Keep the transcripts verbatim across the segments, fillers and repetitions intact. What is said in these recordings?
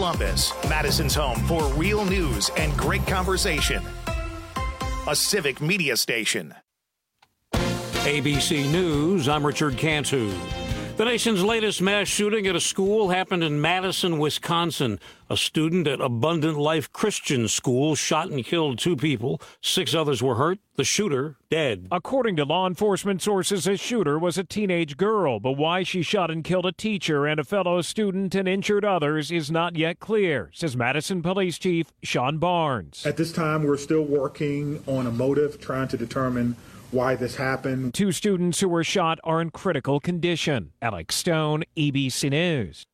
Columbus, Madison's home for real news and great conversation. A Civic Media station. A B C News, I'm Richard Cantu. The nation's latest mass shooting at a school happened in Madison, Wisconsin. A student at Abundant Life Christian School shot and killed two people. Six others were hurt. The shooter dead. According to law enforcement sources, the shooter was a teenage girl, but why she shot and killed a teacher and a fellow student and injured others is not yet clear, says Madison Police Chief Sean Barnes. At this time, we're still working on a motive, trying to determine why this happened. Two students who were shot are in critical condition. Alex Stone, A B C News.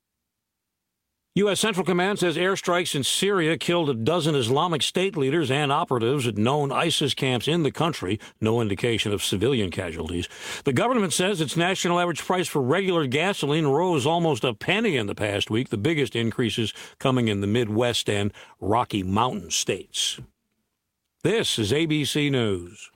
U S. Central Command says airstrikes in Syria killed a dozen Islamic State leaders and operatives at known ISIS camps in the country. No indication of civilian casualties. The government says its national average price for regular gasoline rose almost a penny in the past week, the biggest increases coming in the Midwest and Rocky Mountain states. This is A B C News.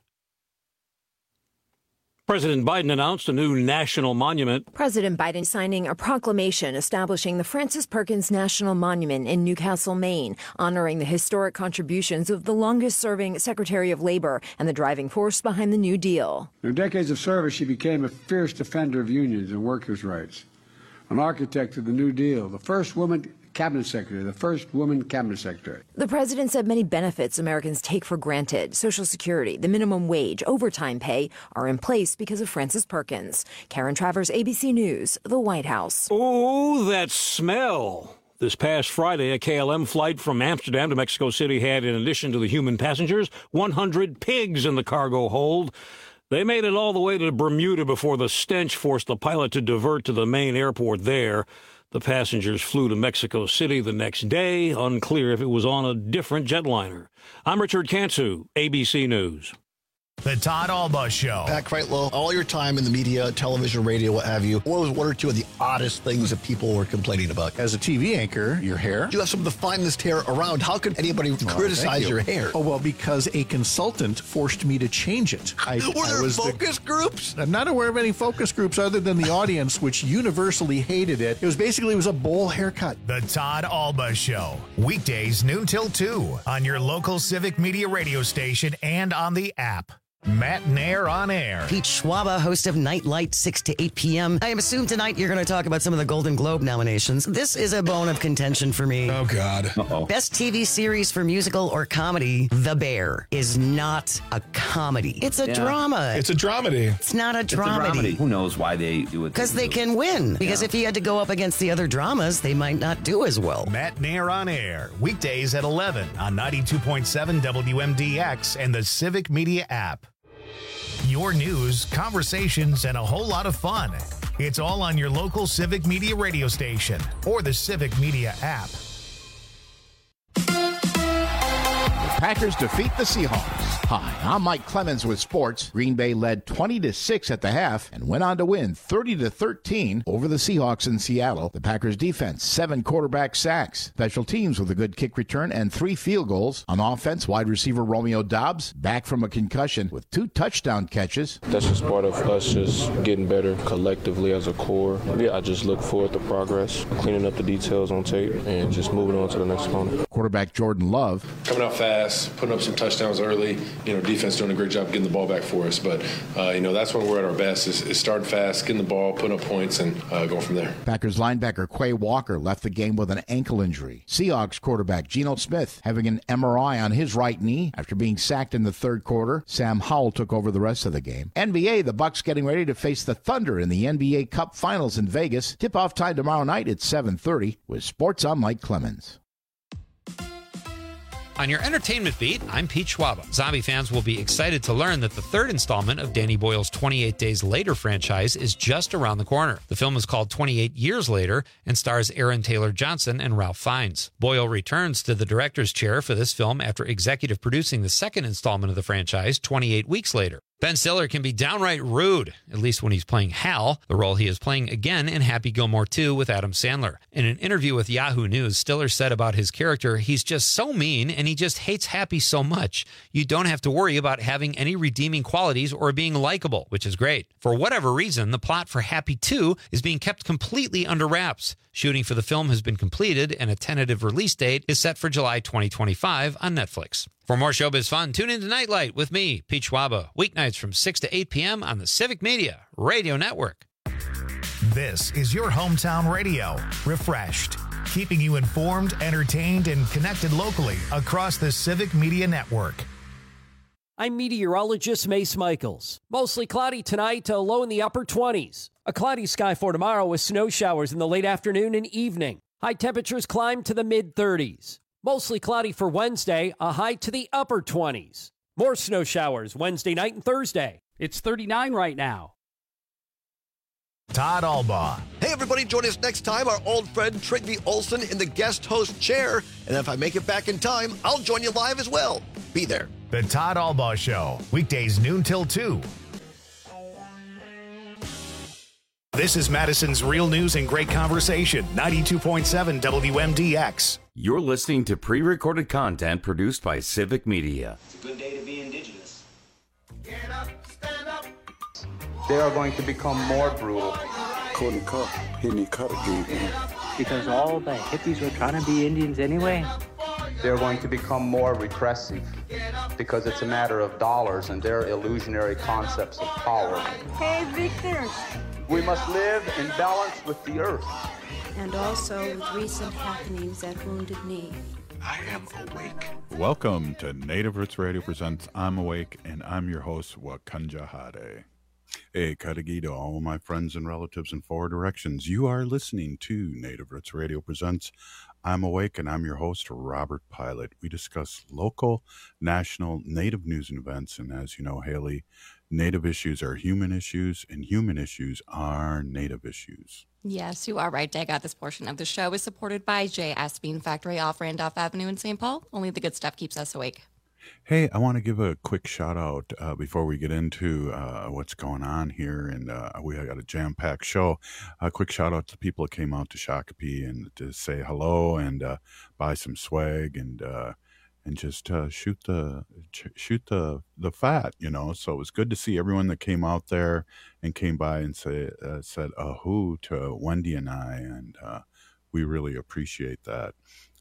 President Biden announced a new national monument. President Biden signing a proclamation establishing the Frances Perkins National Monument in Newcastle, Maine, honoring the historic contributions of the longest-serving Secretary of Labor and the driving force behind the New Deal. In her decades of service, she became a fierce defender of unions and workers' rights, an architect of the New Deal, the first woman cabinet secretary, the first woman cabinet secretary. The president said many benefits Americans take for granted, Social Security, the minimum wage, overtime pay, are in place because of Frances Perkins. Karen Travers, A B C News, the White House. Oh, that smell. This past Friday, a K L M flight from Amsterdam to Mexico City had, in addition to the human passengers, one hundred pigs in the cargo hold. They made it all the way to Bermuda before the stench forced the pilot to divert to the main airport there. The passengers flew to Mexico City the next day, unclear if it was on a different jetliner. I'm Richard Cantu, A B C News. The Todd Alba Show. Pat Kreitlow, all your time in the media, television, radio, what have you, what was one or two of the oddest things that people were complaining about? As a T V anchor, your hair. You have some of the finest hair around. How could anybody oh, criticize you. your hair? Oh, well, because a consultant forced me to change it. I, were there I was focus the, groups? I'm not aware of any focus groups other than the audience, which universally hated it. It was basically, it was a bowl haircut. The Todd Alba Show. Weekdays, noon till two on your local Civic Media radio station and on the app. Matt Nair on air. Pete Schwaba, host of Nightlight, six to eight p.m. I assume tonight you're going to talk about some of the Golden Globe nominations. This is a bone of contention for me. Oh, God. Uh-oh. Best T V series for musical or comedy, The Bear, is not a comedy. It's a yeah. drama. It's a dramedy. It's not a dramedy. It's a dramedy. Who knows why they do it? Because they, they can win. Because yeah. if he had to go up against the other dramas, they might not do as well. Matt Nair on air. Weekdays at eleven on ninety-two point seven W M D X and the Civic Media app. Your news, conversations, and a whole lot of fun. It's all on your local Civic Media radio station or the Civic Media app. Packers defeat the Seahawks. Hi, I'm Mike Clemens with sports. Green Bay led twenty to six at the half and went on to win thirty to thirteen over the Seahawks in Seattle. The Packers defense, seven quarterback sacks. Special teams with a good kick return and three field goals. On offense, wide receiver Romeo Doubs, back from a concussion with two touchdown catches. That's just part of us just getting better collectively as a core. Yeah, I just look forward to progress, cleaning up the details on tape, and just moving on to the next opponent. Quarterback Jordan Love. Coming out fast, putting up some touchdowns early. You know, defense doing a great job getting the ball back for us. But, uh, you know, that's when we're at our best is, is starting fast, getting the ball, putting up points, and uh, going from there. Packers linebacker Quay Walker left the game with an ankle injury. Seahawks quarterback Geno Smith having an M R I on his right knee after being sacked in the third quarter. Sam Howell took over the rest of the game. N B A, the Bucks getting ready to face the Thunder in the N B A Cup Finals in Vegas. Tip-off time tomorrow night at seven thirty with Sports on Mike Clemens. On your entertainment beat, I'm Pete Schwaba. Zombie fans will be excited to learn that the third installment of Danny Boyle's twenty-eight Days Later franchise is just around the corner. The film is called twenty-eight Years Later and stars Aaron Taylor Johnson and Ralph Fiennes. Boyle returns to the director's chair for this film after executive producing the second installment of the franchise, twenty-eight Weeks Later. Ben Stiller can be downright rude, at least when he's playing Hal, the role he is playing again in Happy Gilmore two with Adam Sandler. In an interview with Yahoo News, Stiller said about his character, he's just so mean and he just hates Happy so much. You don't have to worry about having any redeeming qualities or being likable, which is great. For whatever reason, the plot for Happy two is being kept completely under wraps. Shooting for the film has been completed and a tentative release date is set for July twenty twenty-five on Netflix. For more showbiz fun, tune in to Nightlight with me, Pete Schwaba, weeknights from six to eight p.m. on the Civic Media Radio Network. This is your hometown radio, refreshed, keeping you informed, entertained, and connected locally across the Civic Media Network. I'm meteorologist Mace Michaels. Mostly cloudy tonight, a low in the upper twenties. A cloudy sky for tomorrow with snow showers in the late afternoon and evening. High temperatures climb to the mid-thirties. Mostly cloudy for Wednesday, a high to the upper twenties. More snow showers Wednesday night and Thursday. It's thirty-nine right now. Todd Albaugh. Hey, everybody, join us next time, our old friend Trygve Olsen in the guest host chair. And if I make it back in time, I'll join you live as well. Be there. The Todd Albaugh Show, weekdays noon till two. This is Madison's Real News and Great Conversation, ninety-two point seven W M D X. You're listening to pre-recorded content produced by Civic Media. It's a good day to be indigenous. Get up, stand up. They are going to become more brutal. Couldn't cut, hitting cut again. Because all the hippies were trying to be Indians anyway. They're going to become more repressive because it's a matter of dollars and their illusionary concepts of power. Hey, Victor. We must live in balance with the earth. And also with recent happenings at Wounded Knee. I am awake. Welcome to Native Roots Radio presents I'm Awake, and I'm your host, Wakanja Hade. Hey, Kadagi to all my friends and relatives in four directions. You are listening to Native Roots Radio presents I'm Awake, and I'm your host, Robert Pilot. We discuss local, national, Native news and events, and as you know, Haley, Native issues are human issues, and human issues are Native issues. Yes, you are right, Dag. This portion of the show is supported by J S Bean Factory off Randolph Avenue in Saint Paul. Only the good stuff keeps us awake. Hey, I want to give a quick shout out uh, before we get into uh, what's going on here, and uh, we got a jam-packed show. A quick shout out to people that came out to Shakopee and to say hello and uh, buy some swag and uh, and just uh, shoot the shoot the the fat, you know. So it was good to see everyone that came out there and came by and say uh, said ahoo to Wendy and I, and uh, we really appreciate that.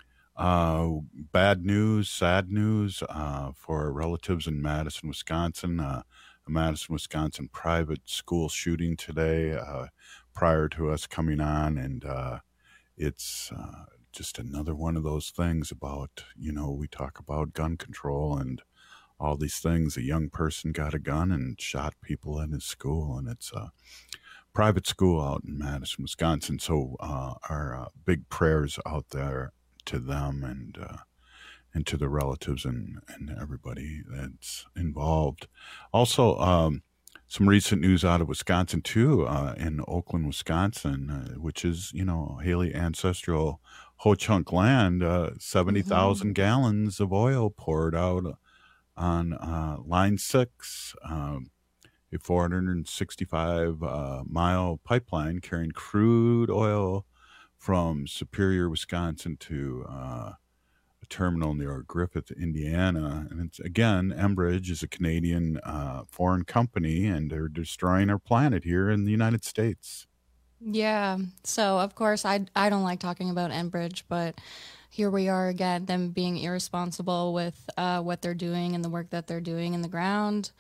Uh, bad news, sad news uh, for relatives in Madison, Wisconsin. Uh, a Madison, Wisconsin private school shooting today uh, prior to us coming on. And uh, it's uh, just another one of those things about, you know, we talk about gun control and all these things. A young person got a gun and shot people in his school, and it's a private school out in Madison, Wisconsin. So uh, our uh, big prayers out there to them and uh, and to the relatives and, and everybody that's involved. Also, um, some recent news out of Wisconsin, too, uh, in Oakland, Wisconsin, uh, which is, you know, Haley ancestral Ho-Chunk land, uh, seventy thousand mm-hmm. gallons of oil poured out on uh, Line six, um, a four hundred sixty-five uh, mile pipeline carrying crude oil from Superior, Wisconsin to uh, a terminal near Griffith, Indiana. And it's, again, Enbridge is a Canadian uh, foreign company, and they're destroying our planet here in the United States. Yeah. So, of course, I, I don't like talking about Enbridge, but here we are again, them being irresponsible with uh, what they're doing and the work that they're doing in the ground.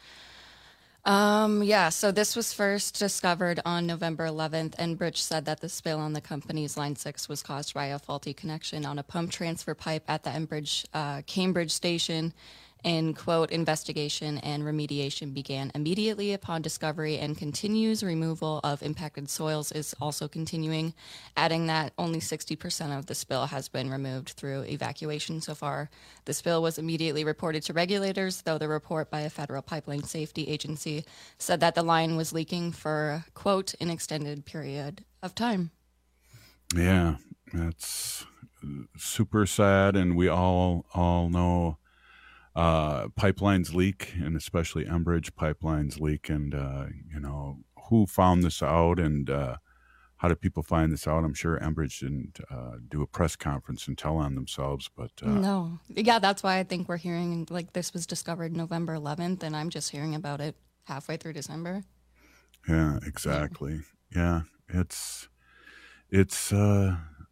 Um, yeah, so this was first discovered on November eleventh. Enbridge said that the spill on the company's Line six was caused by a faulty connection on a pump transfer pipe at the Enbridge uh, Cambridge station. And, quote, investigation and remediation began immediately upon discovery, and continues removal of impacted soils is also continuing, adding that only sixty percent of the spill has been removed through evacuation so far. The spill was immediately reported to regulators, though the report by a federal pipeline safety agency said that the line was leaking for, quote, an extended period of time. Yeah, that's super sad, and we all all know uh, pipelines leak, and especially Enbridge pipelines leak. And, uh, you know, who found this out, and uh, how did people find this out? I'm sure Enbridge didn't uh, do a press conference and tell on themselves, but uh, no. Yeah, that's why I think we're hearing, like, this was discovered November eleventh, and I'm just hearing about it halfway through December. Yeah, exactly. Yeah, it's, it's, uh,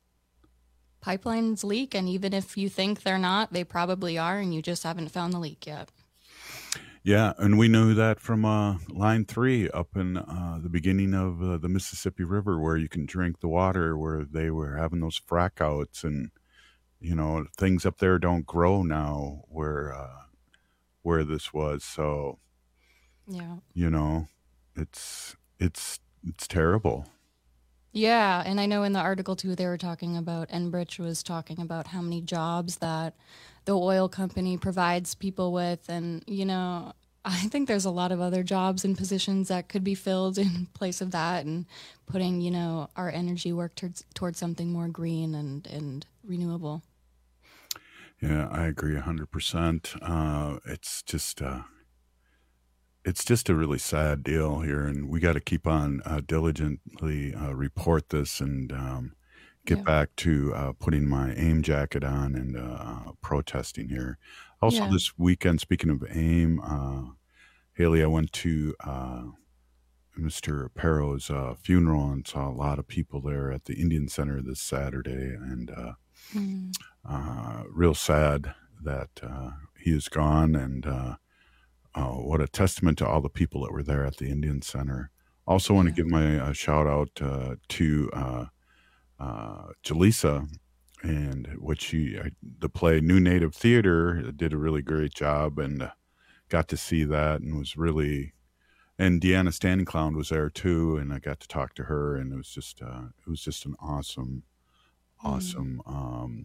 pipelines leak, and even if you think they're not, they probably are, and you just haven't found the leak yet. Yeah, and we knew that from uh, Line three up in uh, the beginning of uh, the Mississippi River, where you can drink the water, where they were having those frack outs, and, you know, things up there don't grow now where, uh, where this was. So, yeah, you know, it's, it's, it's terrible. Yeah, and I know in the article, too, they were talking about, Enbridge was talking about how many jobs that the oil company provides people with. And, you know, I think there's a lot of other jobs and positions that could be filled in place of that, and putting, you know, our energy work towards, towards something more green and, and renewable. Yeah, I agree one hundred percent. Uh, it's just... Uh, It's just a really sad deal here, and we got to keep on uh, diligently uh, report this and um, get Yeah. back to uh, putting my AIM jacket on and uh, protesting here. Also, Yeah. this weekend, speaking of AIM, uh, Haley, I went to uh, Mister Perro's uh, funeral and saw a lot of people there at the Indian Center this Saturday, and uh, Mm. uh, real sad that uh, he is gone, and uh, Uh, what a testament to all the people that were there at the Indian Center. Also want to give my uh, shout out uh, to uh, uh, Jaleesa, and what she, uh, the play New Native Theater did a really great job, and uh, got to see that, and was really, and Deanna Standing Clown was there too, and I got to talk to her, and it was just, uh, it was just an awesome, awesome, um,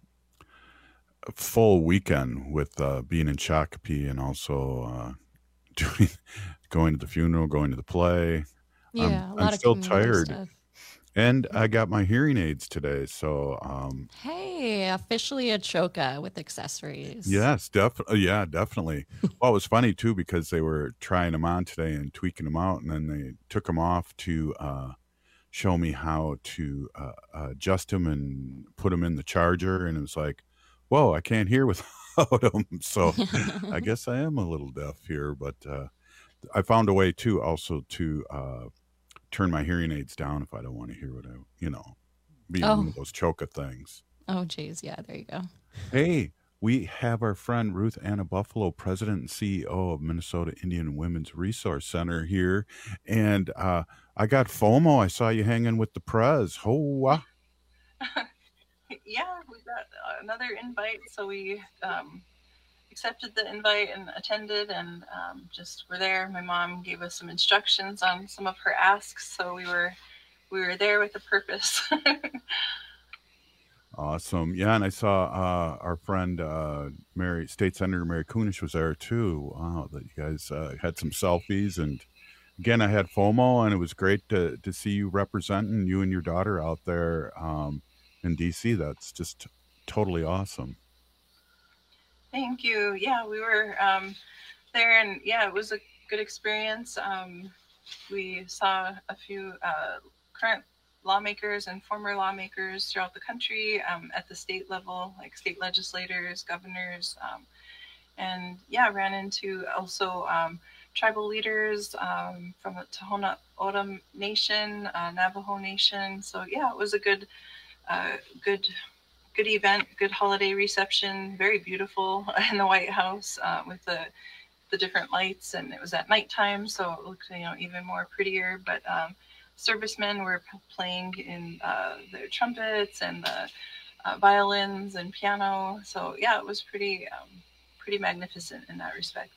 full weekend with uh, being in Shakopee, and also uh, doing, going to the funeral, going to the play. Yeah, I'm, a lot I'm of still community tired, stuff. and I got my hearing aids today. So, um, Hey, officially a choka with accessories. yes, definitely. Yeah, definitely. Well, it was funny too, because they were trying them on today and tweaking them out, and then they took them off to uh, show me how to uh, adjust them and put them in the charger. And it was like, whoa, I can't hear without them. So I guess I am a little deaf here, but uh, I found a way too, also to uh, turn my hearing aids down if I don't want to hear what I, you know, being Oh. one of those choka things. Oh, geez. Yeah, there you go. Hey, we have our friend Ruth Anna Buffalo, President and C E O of Minnesota Indian Women's Resource Center here. And uh, I got FOMO. I saw you hanging with the Prez. Oh, uh, Yeah, we got another invite, so we um, accepted the invite and attended, and um, just were there. My mom gave us some instructions on some of her asks, so we were we were there with a purpose. awesome. Yeah, and I saw uh, our friend uh, Mary, State Senator Mary Kunish was there too. Wow, that you guys uh, had some selfies. And again, I had FOMO, and it was great to, to see you representing, you and your daughter out there um, in D C. That's just totally awesome. Thank you. Yeah, we were um, there, and yeah, it was a good experience. Um, we saw a few uh, current lawmakers and former lawmakers throughout the country um, at the state level, like state legislators, governors, um, and yeah, ran into also um, tribal leaders um, from the Tohono O'odham Nation, uh, Navajo Nation. So yeah, it was a good, uh, good. Good event, good holiday reception, very beautiful in the White House uh, with the the different lights, and it was at nighttime, so it looked, you know, even more prettier. But um, servicemen were p- playing in uh, their trumpets and the uh, violins and piano. So yeah, it was pretty um, pretty magnificent in that respect.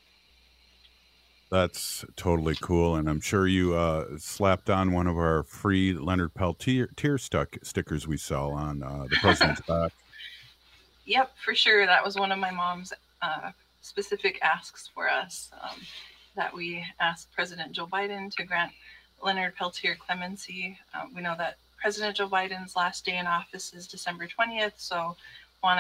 That's totally cool, and I'm sure you uh, slapped on one of our free Leonard Peltier tier stuck stickers we sell on uh, the president's back. Yep, for sure. That was one of my mom's uh, specific asks for us, um, that we asked President Joe Biden to grant Leonard Peltier clemency. Uh, we know that President Joe Biden's last day in office is December twentieth, so want to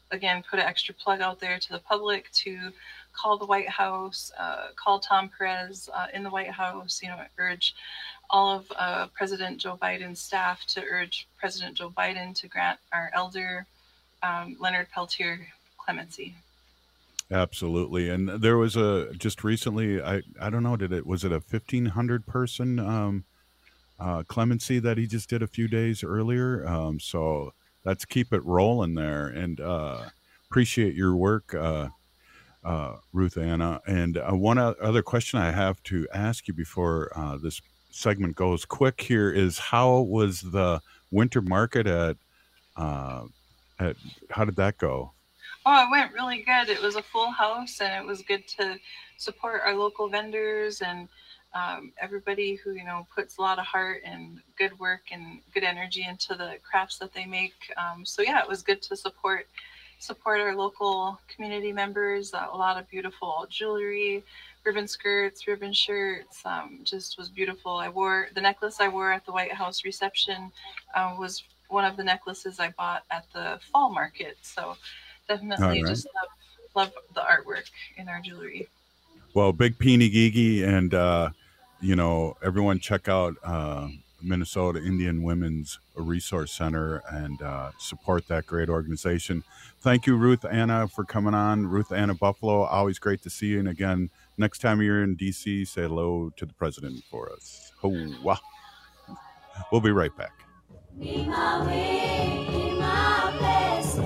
again, put an extra plug out there to the public to call the White House, uh, call Tom Perez uh, in the White House, you know, urge all of uh, President Joe Biden's staff to urge President Joe Biden to grant our elder um, Leonard Peltier clemency. Absolutely. And there was a, just recently, I, I don't know, did it, was it a fifteen hundred person um, uh, clemency that he just did a few days earlier? Um, so let's keep it rolling there, and uh, appreciate your work, uh, uh, Ruth Anna. And uh, one other question I have to ask you before uh, this segment goes quick here is, how was the winter market at, uh, at how did that go? Oh, it went really good. It was a full house, and it was good to support our local vendors and um, everybody who, you know, puts a lot of heart and good work and good energy into the crafts that they make. Um, so yeah, it was good to support support our local community members. Uh, a lot of beautiful jewelry, ribbon skirts, ribbon shirts. Um, just was beautiful. I wore the necklace I wore at the White House reception uh, was one of the necklaces I bought at the fall market. So definitely right. just love, love the artwork in our jewelry. Well, big Peeny Gigi, and, uh, you know, everyone check out uh, Minnesota Indian Women's Resource Center and uh, support that great organization. Thank you, Ruth Anna, for coming on. Ruth Anna Buffalo, always great to see you. And again, next time you're in D C, say hello to the president for us. Ho-wah. We'll be right back. Be my way, be my place.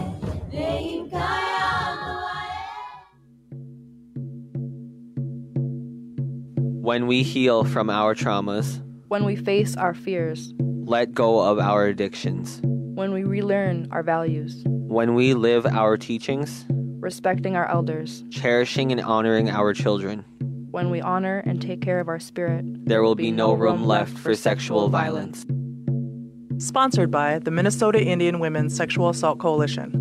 When we heal from our traumas, when we face our fears, let go of our addictions, when we relearn our values, when we live our teachings, respecting our elders, cherishing and honoring our children, when we honor and take care of our spirit, there will be no room left for sexual violence. Sponsored by the Minnesota Indian Women's Sexual Assault Coalition.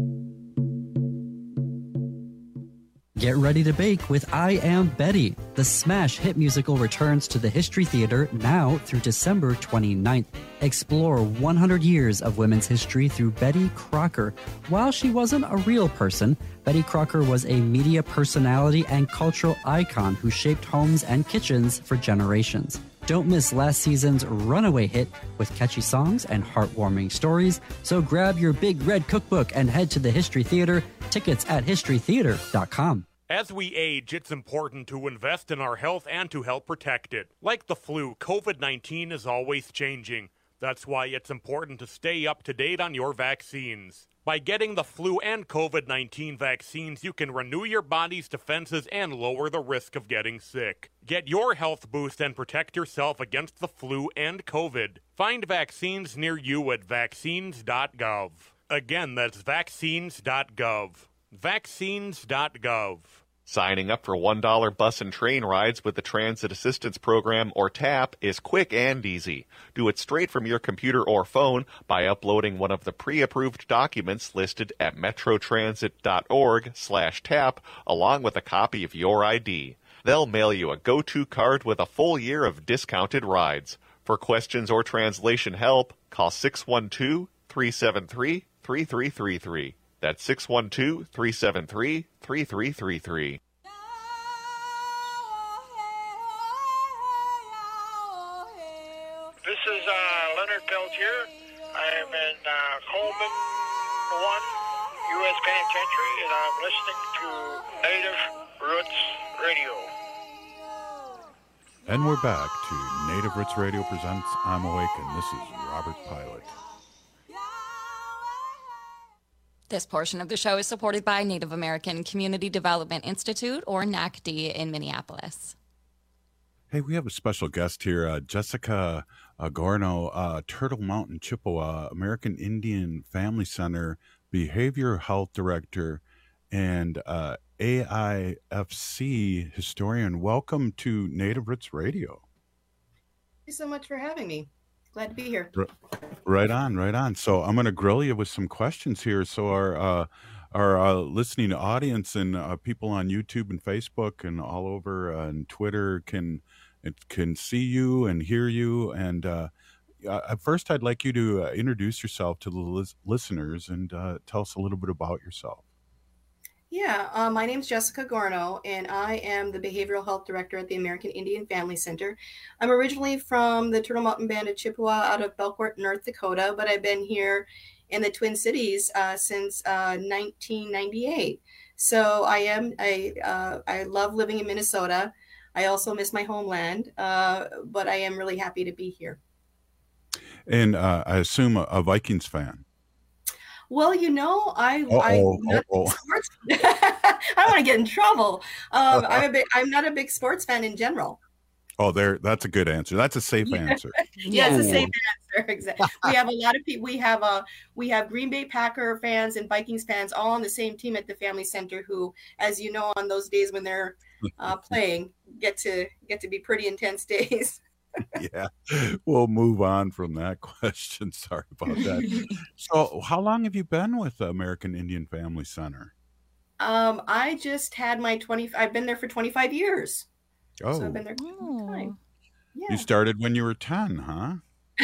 Get ready to bake with I Am Betty. The smash hit musical returns to the History Theater now through December twenty-ninth. Explore one hundred years of women's history through Betty Crocker. While she wasn't a real person, Betty Crocker was a media personality and cultural icon who shaped homes and kitchens for generations. Don't miss last season's runaway hit with catchy songs and heartwarming stories. So grab your big red cookbook and head to the History Theater. Tickets at history theater dot com. As we age, it's important to invest in our health and to help protect it. Like the flu, COVID nineteen is always changing. That's why it's important to stay up to date on your vaccines. By getting the flu and COVID nineteen vaccines, you can renew your body's defenses and lower the risk of getting sick. Get your health boost and protect yourself against the flu and COVID. Find vaccines near you at vaccines dot gov. Again, that's vaccines dot gov. vaccines dot gov. Signing up for one dollar bus and train rides with the Transit Assistance Program, or TAP, is quick and easy. Do it straight from your computer or phone by uploading one of the pre-approved documents listed at metrotransit.org slash tap, along with a copy of your I D. They'll mail you a go-to card with a full year of discounted rides. For questions or translation help, call six one two, three seven three, three three three three. That's six one two, three seven three, three three three three. This is uh, Leonard Peltier. I am in uh, Coleman one U S Penitentiary, and I'm listening to Native Roots Radio. And we're back to Native Roots Radio presents I'm Awake, and this is Robert Pilot. This portion of the show is supported by Native American Community Development Institute, or N A C D, in Minneapolis. Hey, we have a special guest here, uh, Jessica uh, Gorno, uh, Turtle Mountain, Chippewa, American Indian Family Center Behavioral Health Director, and uh, A I F C historian. Welcome to Native Roots Radio. Thank you so much for having me. Glad to be here. Right on, right on. So I'm going to grill you with some questions here, so our uh, our uh, listening audience and uh, people on YouTube and Facebook and all over uh, and Twitter can it can see you and hear you. And uh, uh, first, I'd like you to uh, introduce yourself to the lis- listeners and uh, tell us a little bit about yourself. Yeah, uh, my name's Jessica Gorno, and I am the Behavioral Health Director at the American Indian Family Center. I'm originally from the Turtle Mountain Band of Chippewa out of Belcourt, North Dakota, but I've been here in the Twin Cities uh, since uh, nineteen ninety-eight. So I am, I, uh, I love living in Minnesota. I also miss my homeland, uh, but I am really happy to be here. And uh, I assume a, a Vikings fan. Well, you know, I, Uh-oh, I'm not uh-oh. a big sports. I don't want to get in trouble. Um, I'm a big, I'm not a big sports fan in general. Oh, there. That's a good answer. That's a safe answer. Yeah, it's the same answer. Exactly. We have a lot of people. We have a we have Green Bay Packer fans and Vikings fans all on the same team at the Family Center. Who, as you know, on those days when they're uh, playing, get to get to be pretty intense days. Yeah, we'll move on from that question. Sorry about that. So, how long have you been with the American Indian Family Center? Um, I just had my twenty. I've been there for twenty-five years. Oh, So I've been there quite a long time. you Yeah. started when you were ten, huh?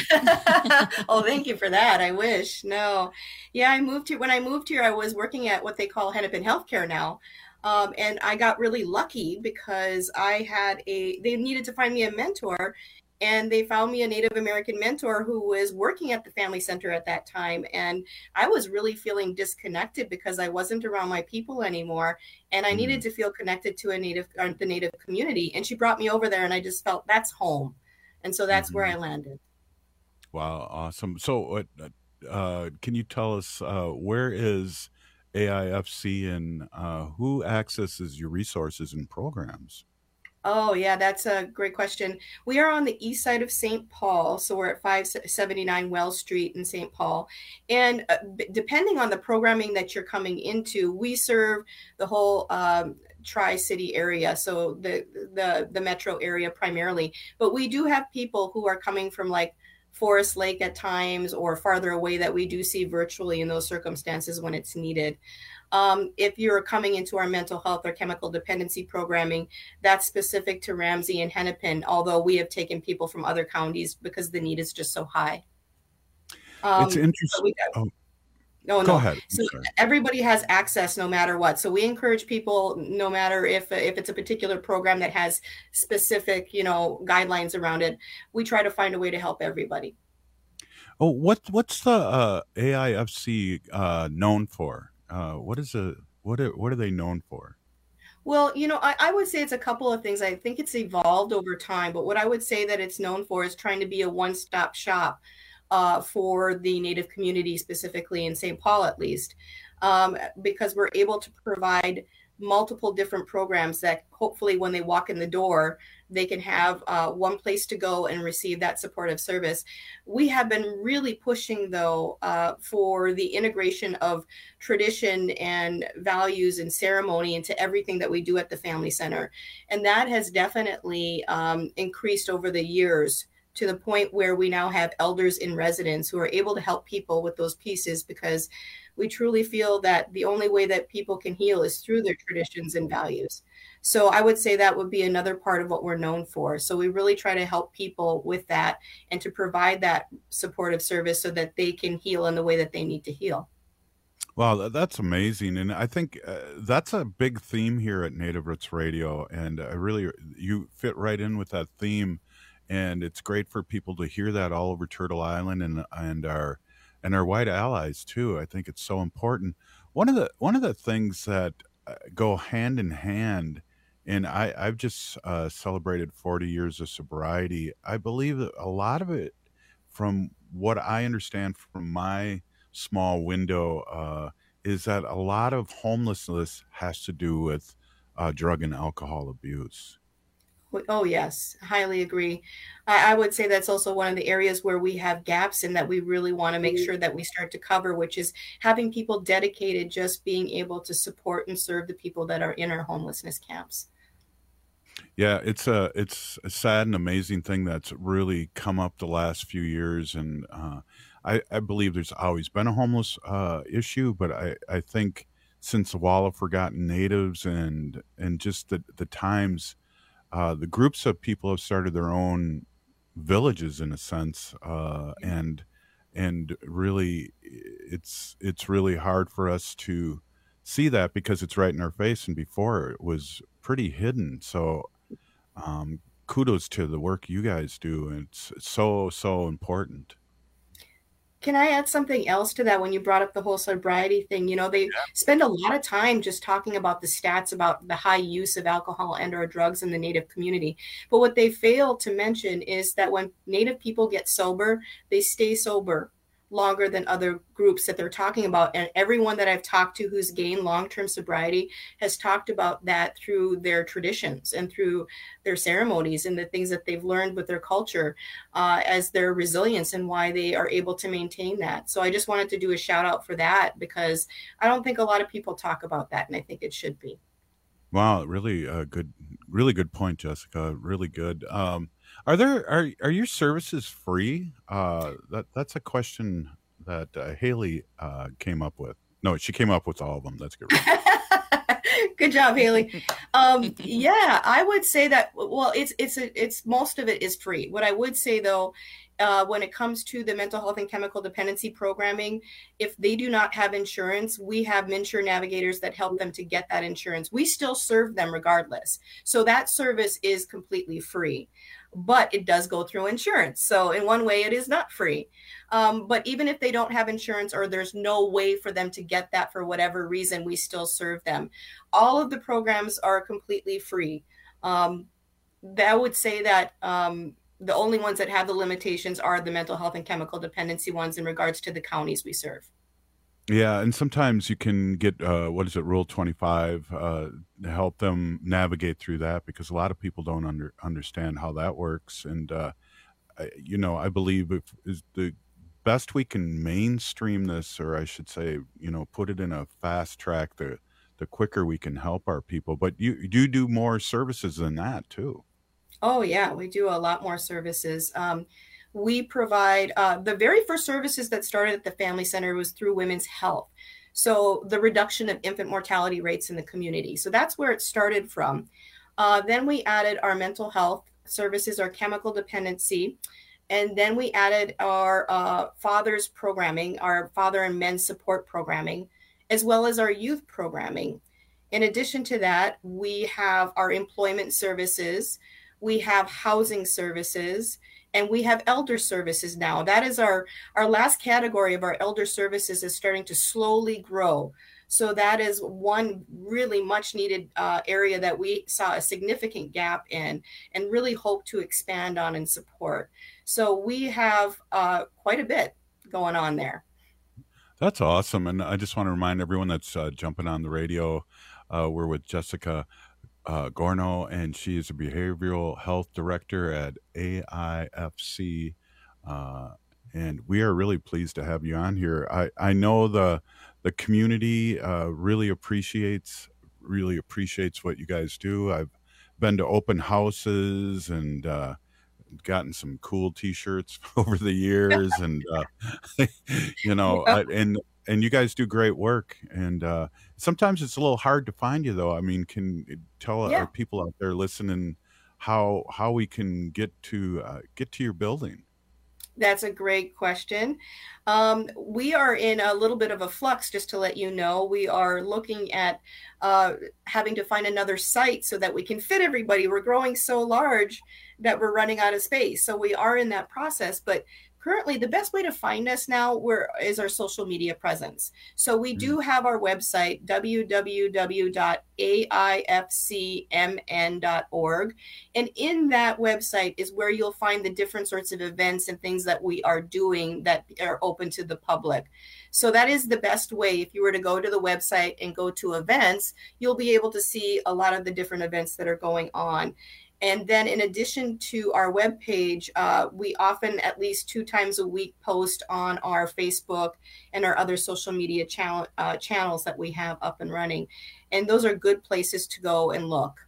Oh, thank you for that. I wish. No. Yeah, I moved here. When I moved here, I was working at what they call Hennepin Healthcare now. Um, and I got really lucky because I had a, they needed to find me a mentor, and they found me a Native American mentor who was working at the Family Center at that time. And I was really feeling disconnected because I wasn't around my people anymore. And I needed to feel connected to a Native, uh, the Native community. And she brought me over there, and I just felt that's home. And so that's where I landed. Wow, awesome. So, uh, uh, can you tell us uh, where is A I F C and uh, who accesses your resources and programs? Oh, yeah, that's a great question. We are on the east side of Saint Paul, so we're at five seventy-nine Wells Street in Saint Paul. And uh, b- depending on the programming that you're coming into, we serve the whole um, Tri-City area, so the, the the metro area primarily. But we do have people who are coming from like Forest Lake at times or farther away that we do see virtually in those circumstances when it's needed. Um, if you're coming into our mental health or chemical dependency programming, that's specific to Ramsey and Hennepin, although we have taken people from other counties because the need is just so high. Um, It's interesting. so we got- Oh, no, go no. ahead. I'm So sorry. everybody has access no matter what. So we encourage people, no matter if if it's a particular program that has specific, you know, guidelines around it, we try to find a way to help everybody. Oh, what what's the uh, A I F C uh, known for? Uh, what is a what are, what are they known for? Well, you know, I, I would say it's a couple of things. I think it's evolved over time, but what I would say that it's known for is trying to be a one-stop shop uh, for the Native community, specifically in Saint Paul, at least, um, because we're able to provide multiple different programs that hopefully when they walk in the door, they can have uh, one place to go and receive that supportive service. We have been really pushing, though, uh, for the integration of tradition and values and ceremony into everything that we do at the Family Center. And that has definitely um, increased over the years to the point where we now have elders in residence who are able to help people with those pieces, because we truly feel that the only way that people can heal is through their traditions and values. So I would say that would be another part of what we're known for. So we really try to help people with that and to provide that supportive service so that they can heal in the way that they need to heal. Wow, tha- that's amazing, and I think uh, that's a big theme here at Native Roots Radio, and I really you fit right in with that theme, and it's great for people to hear that all over Turtle Island and and our and our white allies too. I think it's so important. One of the one of the things that uh, go hand in hand, and I I've just uh, celebrated forty years of sobriety. I believe that a lot of it, from what I understand from my small window, uh, is that a lot of homelessness has to do with uh, drug and alcohol abuse. Oh, yes, highly agree. I, I would say that's also one of the areas where we have gaps and that we really want to make sure that we start to cover, which is having people dedicated just being able to support and serve the people that are in our homelessness camps. Yeah, it's a it's a sad and amazing thing that's really come up the last few years, and uh, I, I believe there's always been a homeless uh, issue, but I, I think since the Wall of Forgotten Natives and and just the the times, uh, the groups of people have started their own villages in a sense, uh, and and really it's it's really hard for us to see that because it's right in our face, and before it was pretty hidden. So um, kudos to the work you guys do. It's so, so important. Can I add something else to that when you brought up the whole sobriety thing? You know, they yeah. spend a lot of time just talking about the stats about the high use of alcohol and or drugs in the Native community. But what they fail to mention is that when Native people get sober, they stay sober longer than other groups that they're talking about. And everyone that I've talked to who's gained long-term sobriety has talked about that through their traditions and through their ceremonies and the things that they've learned with their culture uh, as their resilience and why they are able to maintain that. So I just wanted to do a shout out for that because I don't think a lot of people talk about that, and I think it should be. Wow, really a good, really good point, Jessica. Really good. Um, Are there are are your services free? Uh, that that's a question that uh, Haley uh, came up with. No, she came up with all of them. That's good. Good job, Haley. Um, yeah, I would say that. Well, it's it's a, it's most of it is free. What I would say though, uh, when it comes to the mental health and chemical dependency programming, if they do not have insurance, we have MNsure navigators that help them to get that insurance. We still serve them regardless. So that service is completely free. But it does go through insurance. So in one way, it is not free. Um, but even if they don't have insurance or there's no way for them to get that for whatever reason, we still serve them. All of the programs are completely free. Um, I would say that um, the only ones that have the limitations are the mental health and chemical dependency ones in regards to the counties we serve. Yeah, and sometimes you can get, uh, what is it, Rule twenty-five, uh, to help them navigate through that because a lot of people don't under, understand how that works. And, uh, I, you know, I believe if is the best we can mainstream this, or I should say, you know, put it in a fast track, the, the quicker we can help our people. But you, you do do more services than that, too. Oh, yeah, we do a lot more services. Um, We provide uh, the very first services that started at the Family Center was through women's health. So the reduction of infant mortality rates in the community. So that's where it started from. Uh, then we added our mental health services, our chemical dependency. And then we added our uh, fathers programming, our father and men support programming, as well as our youth programming. In addition to that, we have our employment services. We have housing services. And we have elder services now. That is our, our last category of our elder services is starting to slowly grow. So that is one really much needed uh, area that we saw a significant gap in and really hope to expand on and support. So we have uh, quite a bit going on there. That's awesome. And I just want to remind everyone that's uh, jumping on the radio, uh, we're with Jessica Uh, Gorno, and she is a behavioral health director at A I F C. Uh, and we are really pleased to have you on here. I, I know the the community uh, really appreciates really appreciates what you guys do. I've been to open houses and uh, gotten some cool T-shirts over the years, and uh, you know, I, and and you guys do great work. And uh, sometimes it's a little hard to find you, though. I mean, can tell Yeah. our people out there listening how how we can get to uh, get to your building. That's a great question. Um, we are in a little bit of a flux, just to let you know. We are looking at uh, having to find another site so that we can fit everybody. We're growing so large that we're running out of space. So we are in that process. But currently, the best way to find us now we're, is our social media presence. So we do have our website, w w w dot a i f c m n dot org. And in that website is where you'll find the different sorts of events and things that we are doing that are open to the public. So that is the best way. If you were to go to the website and go to events, you'll be able to see a lot of the different events that are going on. And then in addition to our webpage, uh, we often at least two times a week post on our Facebook and our other social media channel, uh, channels that we have up and running. And those are good places to go and look.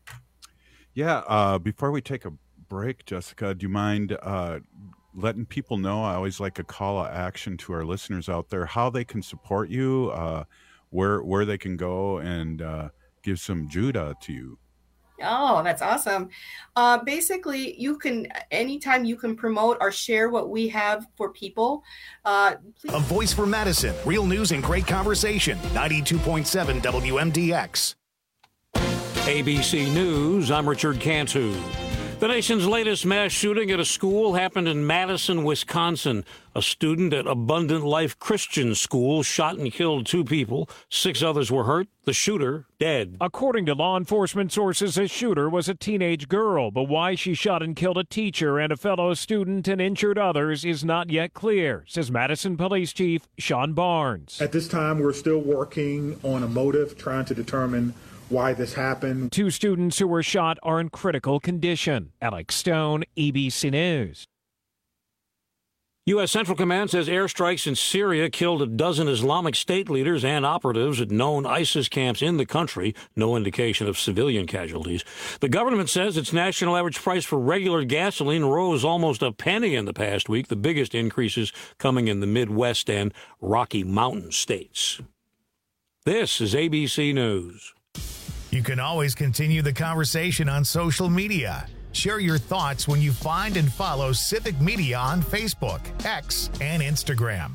Yeah. Uh, before we take a break, Jessica, do you mind uh, letting people know? I always like a call to action to our listeners out there, how they can support you, uh, where where they can go and uh, give some Judah to you. Oh, that's awesome. Uh, basically, you can, anytime you can promote or share what we have for people. Uh, please. A voice for Madison. Real news and great conversation. ninety-two point seven W M D X. A B C News, I'm Richard Cantu. The nation's latest mass shooting at a school happened in Madison, Wisconsin. A student at Abundant Life Christian School shot and killed two people. Six others were hurt. The shooter dead. According to law enforcement sources, the shooter was a teenage girl, but why she shot and killed a teacher and a fellow student and injured others is not yet clear, says Madison Police Chief Sean Barnes. At this time, we're still working on a motive, trying to determine why this happened. Two students who were shot are in critical condition. Alex Stone, A B C News. U S. Central Command says airstrikes in Syria killed a dozen Islamic State leaders and operatives at known ISIS camps in the country. No indication of civilian casualties. The government says its national average price for regular gasoline rose almost a penny in the past week, the biggest increases coming in the Midwest and Rocky Mountain states. This is A B C News. You can always continue the conversation on social media. Share your thoughts when you find and follow Civic Media on Facebook, X, and Instagram.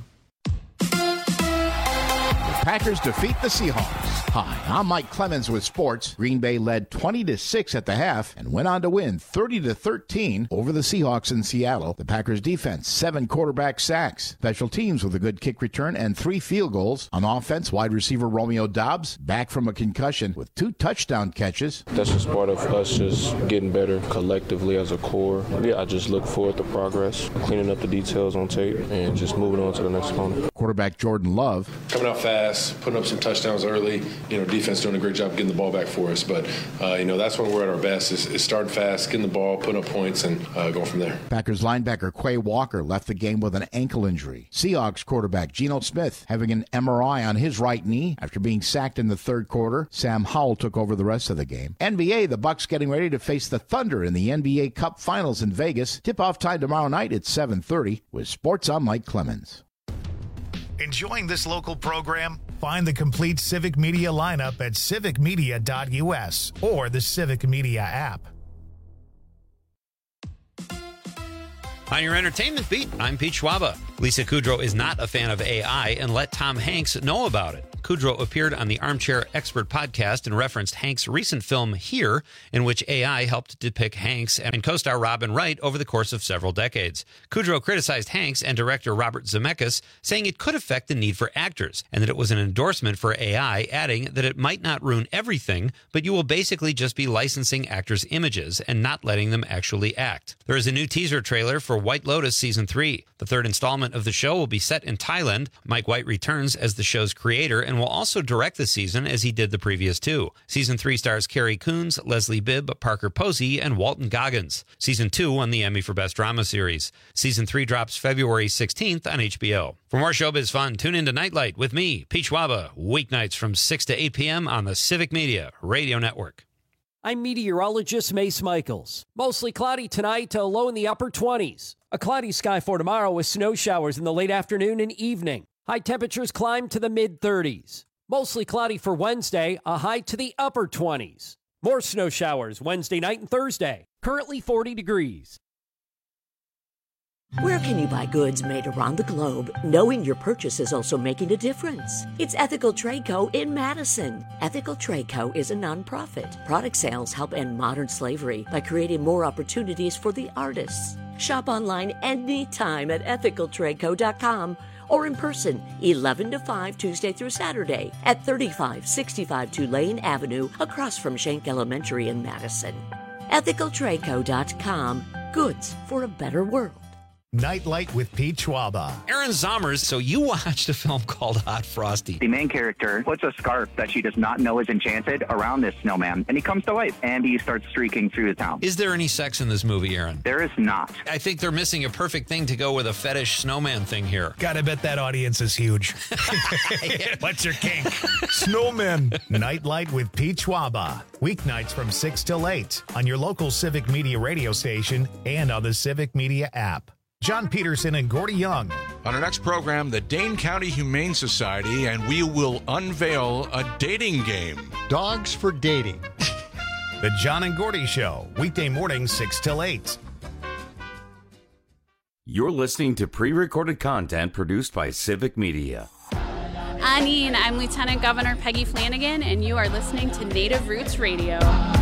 Packers defeat the Seahawks. Hi, I'm Mike Clemens with sports. Green Bay led twenty to six at the half and went on to win thirty to thirteen over the Seahawks in Seattle. The Packers defense, seven quarterback sacks. Special teams with a good kick return and three field goals. On offense, wide receiver Romeo Doubs, back from a concussion with two touchdown catches. That's just part of us just getting better collectively as a core. Yeah, I just look forward to progress, cleaning up the details on tape, and just moving on to the next opponent. Quarterback Jordan Love. Coming out fast, putting up some touchdowns early. You know, defense doing a great job getting the ball back for us. But, uh, you know, that's when we're at our best, is, is starting fast, getting the ball, putting up points, and uh, going from there. Packers linebacker Quay Walker left the game with an ankle injury. Seahawks quarterback Geno Smith having an M R I on his right knee after being sacked in the third quarter. Sam Howell took over the rest of the game. N B A, the Bucks getting ready to face the Thunder in the N B A Cup Finals in Vegas. Tip-off time tomorrow night at seven thirty with Sports on Mike Clemens. Enjoying this local program? Find the complete Civic Media lineup at civic media dot U S or the Civic Media app. On your entertainment beat, I'm Pete Schwaba. Lisa Kudrow is not a fan of A I and let Tom Hanks know about it. Kudrow appeared on the Armchair Expert podcast and referenced Hanks' recent film Here, in which A I helped depict Hanks and co-star Robin Wright over the course of several decades. Kudrow criticized Hanks and director Robert Zemeckis, saying it could affect the need for actors, and that it was an endorsement for A I, adding that it might not ruin everything, but you will basically just be licensing actors' images and not letting them actually act. There is a new teaser trailer for White Lotus Season three. The third installment of the show will be set in Thailand. Mike White returns as the show's creator and will also direct the season as he did the previous two. Season three stars Carrie Coons, Leslie Bibb, Parker Posey, and Walton Goggins. Season two won the Emmy for Best Drama Series. Season three drops February sixteenth on H B O. For more showbiz fun, tune in to Nightlight with me, Pete Schwaba, weeknights from six to eight p.m. on the Civic Media Radio Network. I'm meteorologist Mace Michaels. Mostly cloudy tonight to a low in the upper twenties. A cloudy sky for tomorrow with snow showers in the late afternoon and evening. High temperatures climb to the mid-thirties. Mostly cloudy for Wednesday, a high to the upper twenties. More snow showers Wednesday night and Thursday. Currently forty degrees. Where can you buy goods made around the globe, knowing your purchase is also making a difference? It's Ethical Trade Co. in Madison. Ethical Trade Co. is a nonprofit. Product sales help end modern slavery by creating more opportunities for the artists. Shop online anytime at ethical trade co dot com or in person, eleven to five, Tuesday through Saturday at thirty-five sixty-five Tulane Avenue, across from Schenck Elementary in Madison. ethical trade co dot com. Goods for a better world. Nightlight with Pete Schwaba. Aaron Zommers, so you watched a film called Hot Frosty. The main character puts a scarf that she does not know is enchanted around this snowman, and he comes to life, and he starts streaking through the town. Is there any sex in this movie, Aaron? There is not. I think they're missing a perfect thing to go with a fetish snowman thing here. Gotta bet that audience is huge. What's your kink? Snowmen. Nightlight with Pete Schwaba. Weeknights from six till eight on your local Civic Media radio station and on the Civic Media app. John Peterson and Gordy Young. On our next program, the Dane County Humane Society, and we will unveil a dating game. Dogs for dating. The John and Gordy Show, weekday mornings six till eight. You're listening to pre-recorded content produced by Civic Media. Anine, I'm Lieutenant Governor Peggy Flanagan, and you are listening to Native Roots Radio.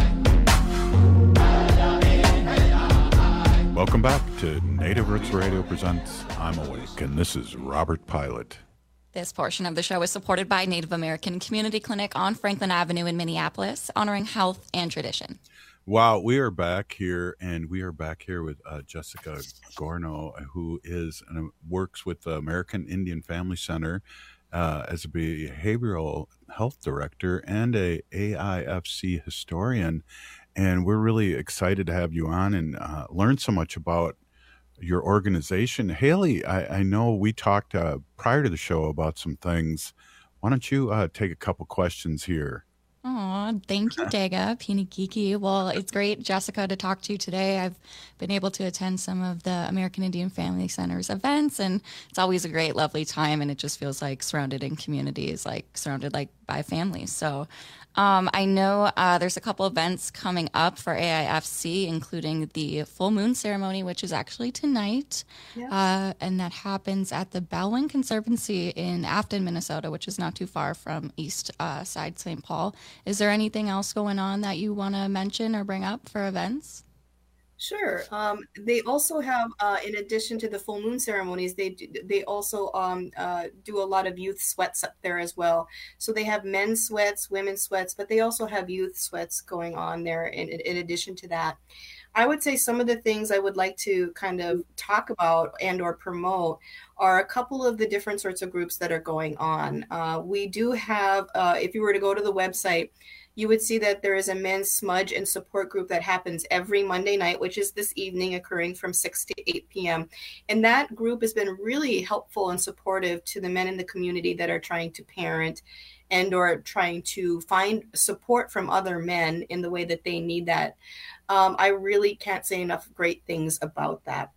Welcome back to Native Roots Radio presents I'm Awake, and this is Robert Pilot. This portion of the show is supported by Native American Community Clinic on Franklin Avenue in Minneapolis, honoring health and tradition. Wow, we are back here, and we are back here with uh, Jessica Gorno, who is and works with the American Indian Family Center uh, as a behavioral health director and a A I F C historian. And we're really excited to have you on and uh, learn so much about your organization. Haley, I, I know we talked uh, prior to the show about some things. Why don't you uh, take a couple questions here? Oh, thank you, Dega, Peeny Kiki. Well, it's great, Jessica, to talk to you today. I've been able to attend some of the American Indian Family Center's events, and it's always a great, lovely time, and it just feels like surrounded in communities, like surrounded like by families. So um, I know uh, there's a couple events coming up for A I F C, including the full moon ceremony, which is actually tonight, yeah. uh, and that happens at the Bellwin Conservancy in Afton, Minnesota, which is not too far from East uh, Side Saint Paul. Is there anything else going on that you want to mention or bring up for events? Sure. Um, they also have, uh, in addition to the full moon ceremonies, they do, they also um, uh, do a lot of youth sweats up there as well. So they have men's sweats, women's sweats, but they also have youth sweats going on there in, in addition to that. I would say some of the things I would like to kind of talk about and or promote are a couple of the different sorts of groups that are going on. Uh, we do have, uh, if you were to go to the website, you would see that there is a men's smudge and support group that happens every Monday night, which is this evening, occurring from six to eight p.m. And that group has been really helpful and supportive to the men in the community that are trying to parent and or trying to find support from other men in the way that they need that. Um, I really can't say enough great things about that.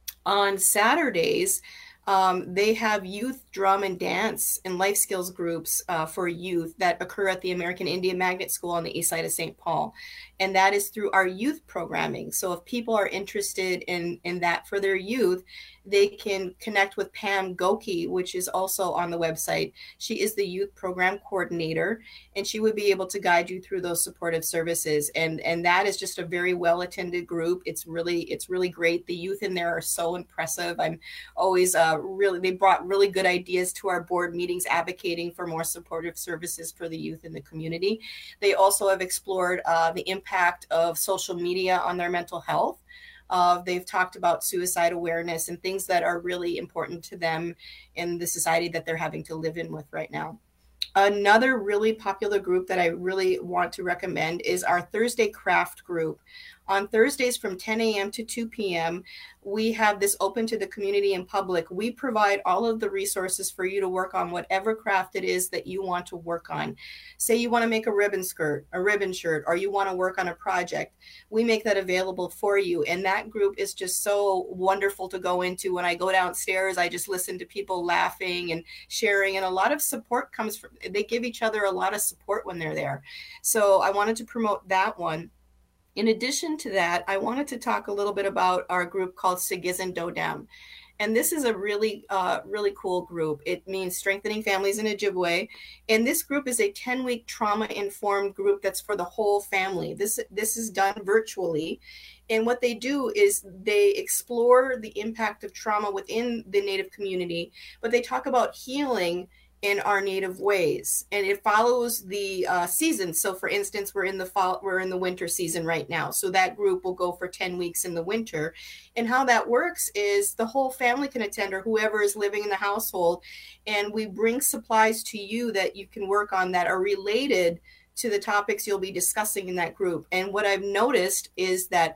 On Saturdays, Um, they have youth drum and dance and life skills groups uh, for youth that occur at the American Indian Magnet School on the east side of Saint Paul. And that is through our youth programming. So if people are interested in, in that for their youth, they can connect with Pam Goki, which is also on the website. She is the youth program coordinator, and she would be able to guide you through those supportive services. And, and that is just a very well-attended group. It's really, it's really great. The youth in there are so impressive. I'm always uh, really, they brought really good ideas to our board meetings advocating for more supportive services for the youth in the community. They also have explored uh, the impact of social media on their mental health. Uh, they've talked about suicide awareness and things that are really important to them in the society that they're having to live in with right now. Another really popular group that I really want to recommend is our Thursday craft group. On Thursdays from ten a.m. to two p.m., we have this open to the community and public. We provide all of the resources for you to work on whatever craft it is that you want to work on. Say you want to make a ribbon skirt, a ribbon shirt, or you want to work on a project. We make that available for you. And that group is just so wonderful to go into. When I go downstairs, I just listen to people laughing and sharing. And a lot of support comes from, they give each other a lot of support when they're there. So I wanted to promote that one. In addition to that, I wanted to talk a little bit about our group called Sigizin Dodam. And this is a really, uh, really cool group. It means Strengthening Families in Ojibwe. And this group is a ten-week trauma-informed group that's for the whole family. This, this is done virtually. And what they do is they explore the impact of trauma within the Native community, but they talk about healing in our native ways, and it follows the uh, season. So for instance, we're in the fall, we're in the winter season right now. So that group will go for ten weeks in the winter. And how that works is the whole family can attend, or whoever is living in the household. And we bring supplies to you that you can work on that are related to the topics you'll be discussing in that group. And what I've noticed is that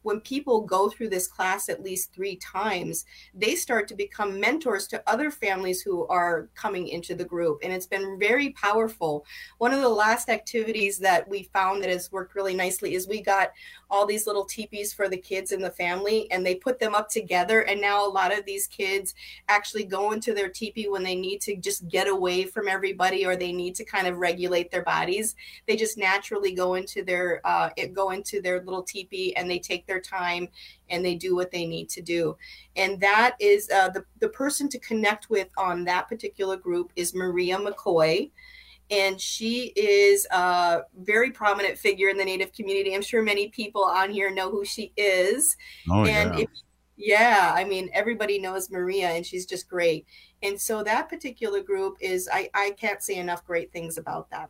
when people go through this class at least three times, they start to become mentors to other families who are coming into the group. And it's been very powerful. One of the last activities that we found that has worked really nicely is we got all these little teepees for the kids in the family, and they put them up together. And now a lot of these kids actually go into their teepee when they need to just get away from everybody, or they need to kind of regulate their bodies. They just naturally go into their uh, go into their little teepee, and they take their time and they do what they need to do. And that is uh, the, the person to connect with on that particular group is Maria McCoy. And she is a very prominent figure in the Native community. I'm sure many people on here know who she is. Oh, and yeah. If, yeah, I mean, everybody knows Maria, and she's just great. And so that particular group is, I, I can't say enough great things about that.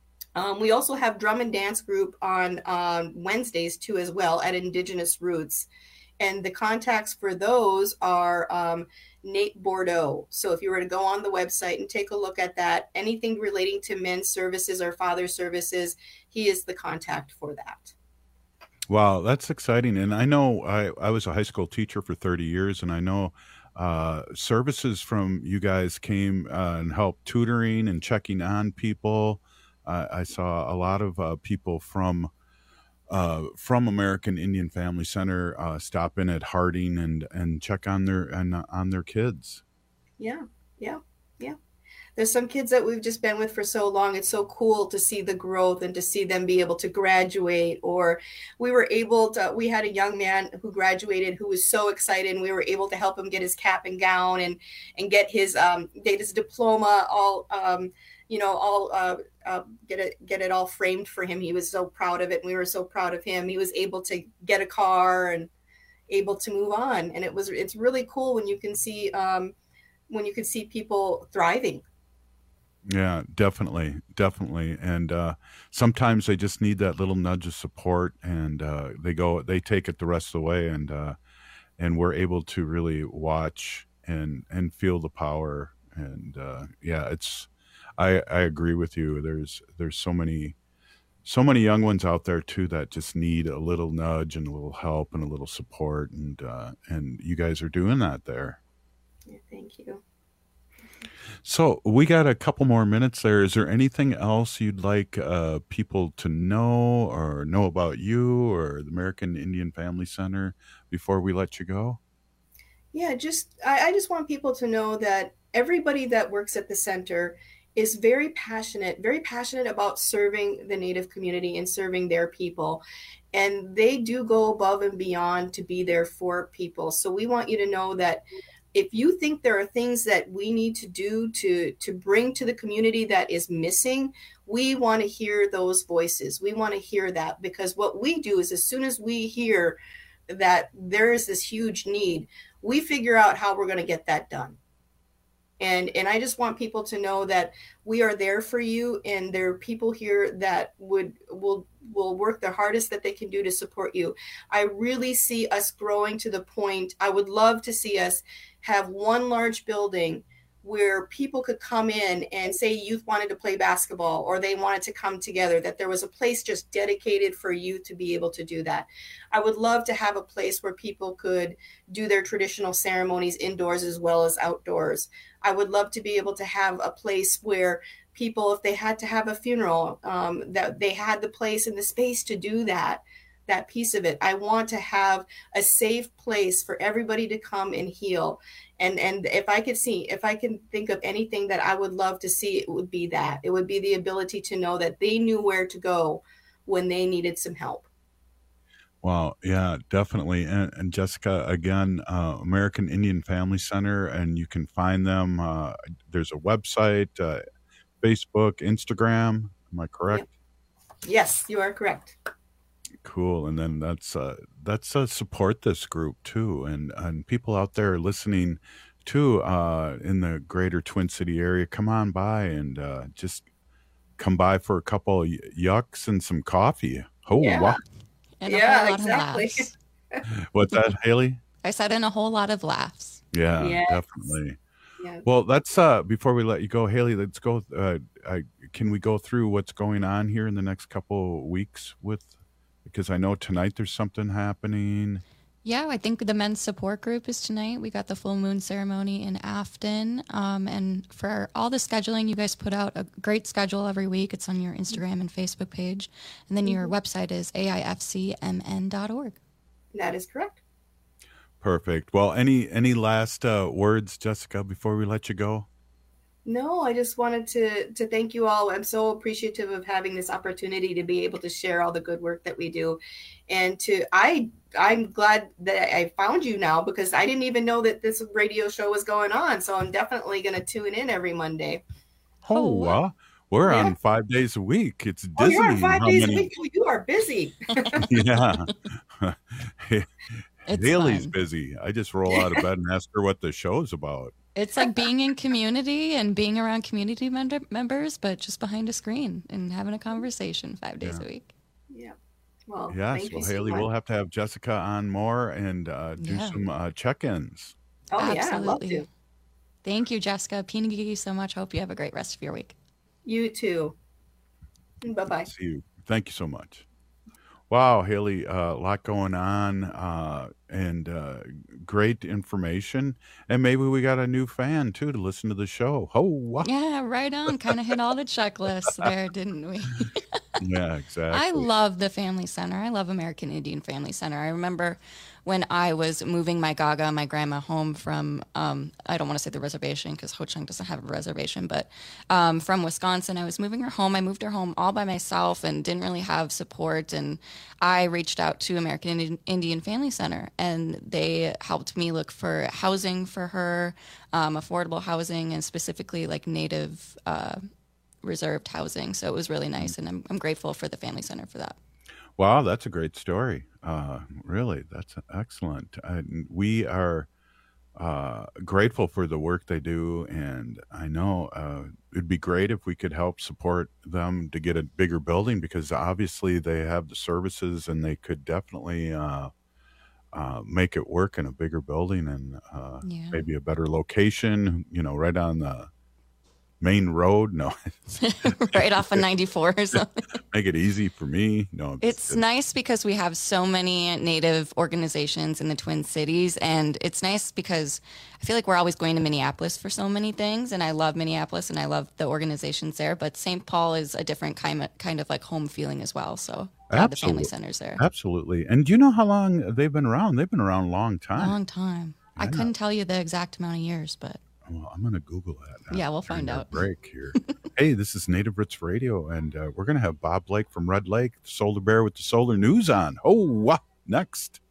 Um, we also have drum and dance group on um, Wednesdays too, as well, at Indigenous Roots. And the contacts for those are um, Nate Bordeaux. So if you were to go on the website and take a look at that, anything relating to men's services or father services, he is the contact for that. Wow, that's exciting. And I know I, I was a high school teacher for thirty years, and I know uh, services from you guys came uh, and helped tutoring and checking on people. Uh, I saw a lot of uh, people from uh, from American Indian Family Center uh, stop in at Harding and and check on their and uh, on their kids. Yeah, yeah, yeah. There's some kids that we've just been with for so long. It's so cool to see the growth and to see them be able to graduate. Or we were able to, we had a young man who graduated who was so excited, and we were able to help him get his cap and gown and, and get his, um, get his diploma all, um, you know, all, uh, uh, get it, get it all framed for him. He was so proud of it, and we were so proud of him. He was able to get a car and able to move on. And it was, it's really cool when you can see, um, when you can see people thriving. Yeah, definitely, definitely. And uh, sometimes they just need that little nudge of support, and uh, they go, they take it the rest of the way, and uh, and we're able to really watch and and feel the power. And uh, yeah, it's, I I agree with you. There's there's so many so many young ones out there too that just need a little nudge and a little help and a little support, and uh, and you guys are doing that there. Yeah, thank you. So we got a couple more minutes there. Is there anything else you'd like uh, people to know or know about you or the American Indian Family Center before we let you go? Yeah, just I, I just want people to know that everybody that works at the center is very passionate, very passionate about serving the Native community and serving their people. And they do go above and beyond to be there for people. So we want you to know that if you think there are things that we need to do to, to bring to the community that is missing, we want to hear those voices. We want to hear that, because what we do is as soon as we hear that there is this huge need, we figure out how we're going to get that done. And, and I just want people to know that we are there for you, and there are people here that would will will work the hardest that they can do to support you. I really see us growing to the point, I would love to see us have one large building where people could come in and say youth wanted to play basketball or they wanted to come together, that there was a place just dedicated for youth to be able to do that. I would love to have a place where people could do their traditional ceremonies indoors as well as outdoors. I would love to be able to have a place where people, if they had to have a funeral, um, that they had the place and the space to do that. That piece of it. I want to have a safe place for everybody to come and heal. And and if I could see, if I can think of anything that I would love to see, it would be that. It would be the ability to know that they knew where to go when they needed some help. Wow. Yeah, definitely. And, and Jessica, again, uh, American Indian Family Center, and you can find them. Uh, there's a website, uh, Facebook, Instagram. Am I correct? Yes, you are correct. Cool. And then that's uh that's uh support this group too, and and people out there listening too, uh in the greater Twin City area, come on by and uh just come by for a couple of yucks and some coffee. Oh, yeah. Wow. And a yeah, whole lot exactly. of laughs. What's that, Haley? I said, and a whole lot of laughs. Yeah, Yes. definitely. Yeah. Well, that's uh before we let you go, Haley, let's go. Uh, I, can we go through what's going on here in the next couple of weeks with Because I know tonight there's something happening. Yeah, I think the men's support group is tonight. We got the full moon ceremony in Afton. Um, and for all the scheduling, you guys put out a great schedule every week. It's on your Instagram and Facebook page. And then your website is A I F C M N dot org. That is correct. Perfect. Well, any any last uh, words, Jessica, before we let you go? No, I just wanted to to thank you all. I'm so appreciative of having this opportunity to be able to share all the good work that we do. And to I I'm glad that I found you now, because I didn't even know that this radio show was going on. So I'm definitely going to tune in every Monday. Oh, well, we're yeah. on five days a week. It's Oh, dizzying. you're on five how days many- a week. Oh, you are busy. Yeah. It's Haley's fun. busy. I just roll out of bed and ask her what the show's about. It's like being in community and being around community mem- members, but just behind a screen and having a conversation five days Yeah. a week. Yeah. Well, Yes. thank Well, you so Haley, much. we'll have to have Jessica on more and uh, do Yeah. some uh, check-ins. Oh, yeah, I'd love Absolutely. to. Thank you, Jessica. Peanut Geeky, so much. Hope you have a great rest of your week. You too. Bye-bye. See you. Thank you so much. Wow, Haley, uh, a lot going on uh, and uh, great information. And maybe we got a new fan, too, to listen to the show. Oh, wow. Yeah, right on. Kind of hit all the checklists there, didn't we? Yeah, exactly. I love the Family Center. I love American Indian Family Center. I remember when I was moving my Gaga, my grandma, home from, um, I don't want to say the reservation because Ho Chunk doesn't have a reservation, but um, from Wisconsin, I was moving her home. I moved her home all by myself and didn't really have support. And I reached out to American Indian, Indian Family Center, and they helped me look for housing for her, um, affordable housing, and specifically like Native uh, reserved housing. So it was really nice, and I'm, I'm grateful for the Family Center for that. Wow, that's a great story. Uh, really, that's excellent. And we are uh, grateful for the work they do, and I know uh, it'd be great if we could help support them to get a bigger building, because obviously they have the services and they could definitely uh, uh, make it work in a bigger building and uh, Yeah. maybe a better location, you know, right on the main road. No, Right off of ninety-four or something. make it easy for me. No, I'm just It's kidding. nice because we have so many Native organizations in the Twin Cities, and it's nice because I feel like we're always going to Minneapolis for so many things, and I love Minneapolis and I love the organizations there, but Saint Paul is a different kind of, kind of like home feeling as well, so glad the Family Absolute- Center's there. Absolutely. And do you know how long they've been around? They've been around a long time. Long time. I Yeah. couldn't tell you the exact amount of years, but Well, I'm going to Google that now. yeah, we'll during find our out. break here. Hey, this is Native Roots Radio, and uh, we're going to have Bob Blake from Red Lake, the Solar Bear with the Solar News on. Oh, wow. Next.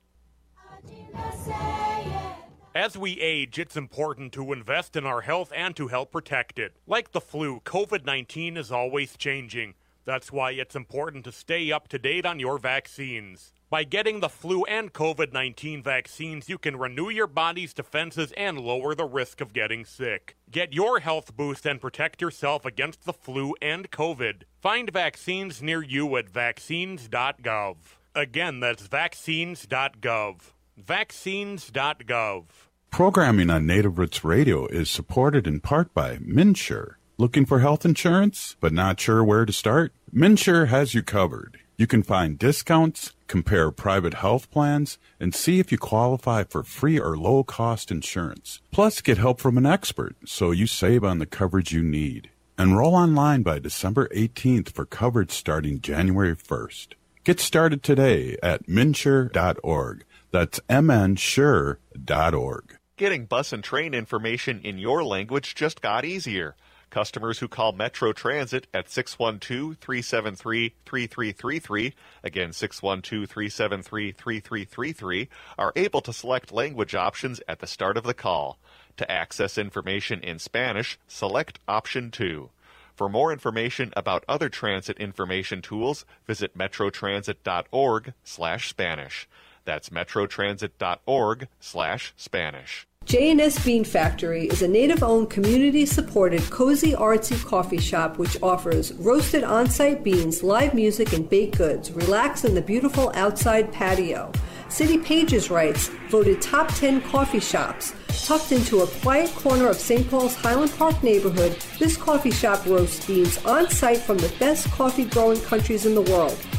As we age, it's important to invest in our health and to help protect it. Like the flu, COVID nineteen is always changing. That's why it's important to stay up to date on your vaccines. By getting the flu and COVID nineteen vaccines, you can renew your body's defenses and lower the risk of getting sick. Get your health boost and protect yourself against the flu and COVID. Find vaccines near you at vaccines dot gov. Again, that's vaccines dot gov. vaccines dot gov. Programming on Native Roots Radio is supported in part by MNsure. Looking for health insurance, but not sure where to start? MNsure has you covered. You can find discounts, compare private health plans, and see if you qualify for free or low-cost insurance. Plus, get help from an expert so you save on the coverage you need. Enroll online by December eighteenth for coverage starting January first. Get started today at mnsure dot org. That's m n sure dot org. Getting bus and train information in your language just got easier. Customers who call Metro Transit at six one two, three seven three, three three three three, again six one two, three seven three, three three three three, are able to select language options at the start of the call. To access information in Spanish, select option two. For more information about other transit information tools, visit metrotransit.org slash Spanish. That's metrotransit.org slash Spanish. J and S Bean Factory is a native-owned, community-supported, cozy, artsy coffee shop which offers roasted on-site beans, live music, and baked goods. Relax in the beautiful outside patio. City Pages writes, voted top ten coffee shops. Tucked into a quiet corner of Saint Paul's Highland Park neighborhood, this coffee shop roasts beans on-site from the best coffee-growing countries in the world.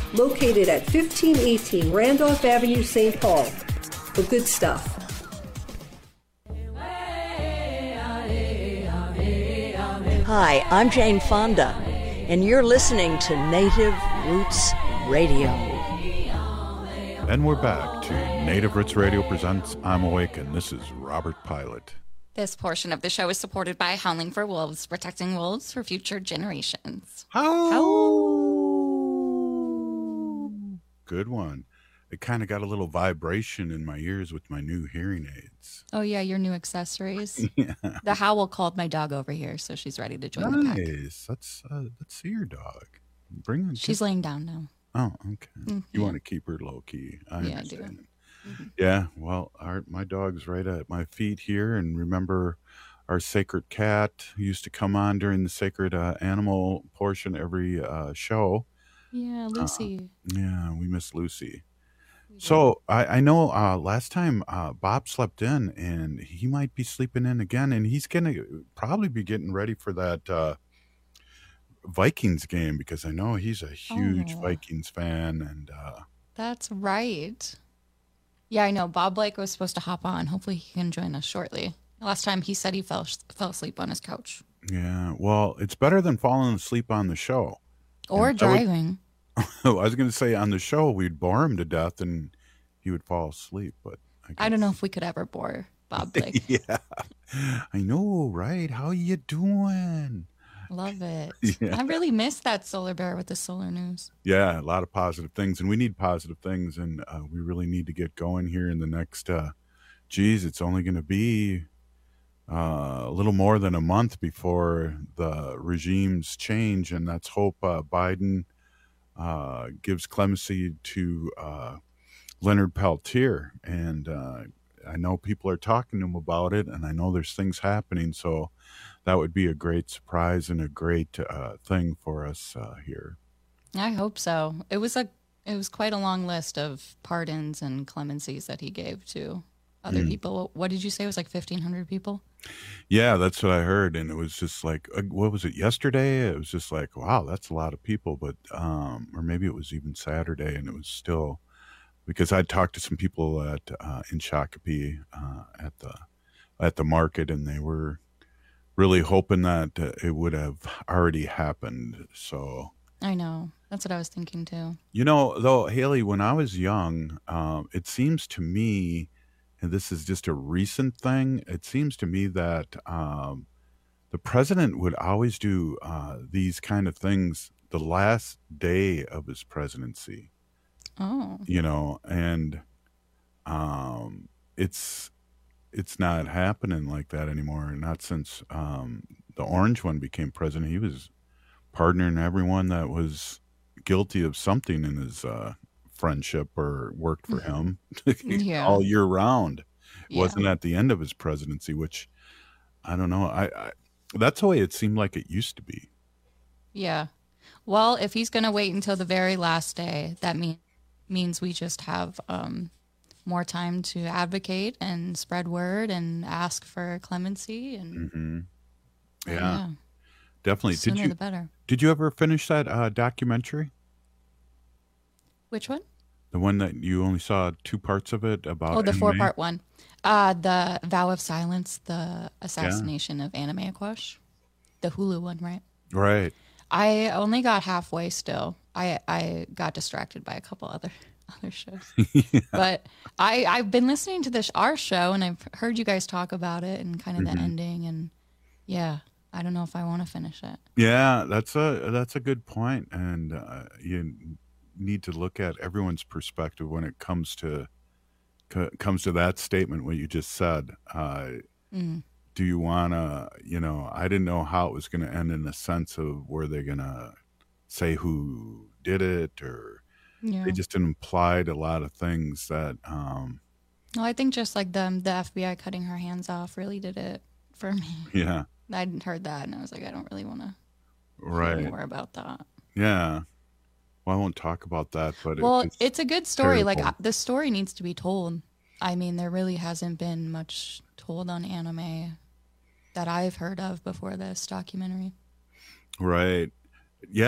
located at fifteen eighteen Randolph Avenue, Saint Paul. The good stuff. Hi, I'm Jane Fonda, and you're listening to Native Roots Radio. And we're back to Native Roots Radio presents I'm Awake, and this is Robert Pilot. This portion of the show is supported by Howling for Wolves, protecting wolves for future generations. How? Good one. It kind of got a little vibration in my ears with my new hearing aids. Oh, yeah, your new accessories. Yeah. The Howl called my dog over here, so she's ready to join the pack. Nice. Let's, uh, let's see your dog. Bring her. She's laying down now. Oh, okay. Mm-hmm. You want to keep her low key. I yeah, understand. I do. Mm-hmm. Yeah, well, our, my dog's right at my feet here. And remember our sacred cat who used to come on during the sacred uh, animal portion every uh, show. Yeah, Lucy. Uh, yeah, we miss Lucy. So I, I know uh, last time uh, Bob slept in, and he might be sleeping in again, and he's going to probably be getting ready for that uh, Vikings game, because I know he's a huge Oh. Vikings fan. And uh, That's right. Yeah, I know. Bob Blake was supposed to hop on. Hopefully he can join us shortly. Last time he said he fell fell asleep on his couch. yeah, well, it's better than falling asleep on the show. Or And I would- driving. I was going to say on the show we'd bore him to death and he would fall asleep, but I, I don't know if we could ever bore Bob Blake. yeah, I know, right? How you doing? Love it. Yeah. I really missed that solar bear with the solar news. Yeah, a lot of positive things, and we need positive things, and uh, we really need to get going here in the next. Uh, geez, it's only going to be uh, a little more than a month before the regimes change, and let's hope uh, Biden uh, gives clemency to uh, Leonard Peltier, and uh, I know people are talking to him about it, and I know there's things happening, so that would be a great surprise and a great uh, thing for us uh, here. I hope so. It was a it was quite a long list of pardons and clemencies that he gave to other Mm. people. What did you say? It was like fifteen hundred people? Yeah, that's what I heard, and it was just like, uh, what was it, yesterday? It was just like, wow, that's a lot of people, but um, or maybe it was even Saturday, and it was still, because I talked to some people at uh, in Shakopee uh, at the at the market, and they were really hoping that uh, it would have already happened. So I know. That's what I was thinking too. you know, though, Haley, when I was young, um, it seems to me, and this is just a recent thing, it seems to me that um, the president would always do uh, these kind of things the last day of his presidency, Oh. you know, and um, it's it's not happening like that anymore. Not since um, the orange one became president. He was pardoning everyone that was guilty of something in his uh, friendship or worked for him Yeah. all year round. It Yeah. wasn't at the end of his presidency, which I don't know. I, I that's the way it seemed like it used to be. Yeah. Well, if he's going to wait until the very last day, that mean, means we just have um, more time to advocate and spread word and ask for clemency. And hmm Yeah, yeah, definitely. sooner Did you the better. did you ever finish that uh, documentary? Which one? The one that you only saw two parts of it about? Oh, the Anna four Mae? part one. Uh, the Vow of Silence, the assassination of Anna Mae Aquash. The Hulu one, right? Right. I only got halfway still. I, I got distracted by a couple other other shows. Yeah. But I, I've been listening to this our show, and I've heard you guys talk about it and kind of Mhm. the ending. And yeah, I don't know if I want to finish it. Yeah, that's a that's a good point, and uh, you need to look at everyone's perspective when it comes to co- comes to that statement. What you just said. Uh, Mm. do you want to? You know, I didn't know how it was going to end in the sense of were they going to say who did it, or Yeah. they just implied a lot of things that. Um, No, I think just like the the F B I cutting her hands off really did it for me. yeah. I'd heard that, and I was like, I don't really want to Right. hear more about that. Yeah. Well, I won't talk about that, but Well, it's, it's a good story. Like terrible. uh, the story needs to be told. I mean, there really hasn't been much told on anime that I've heard of before this documentary. Right. Yeah.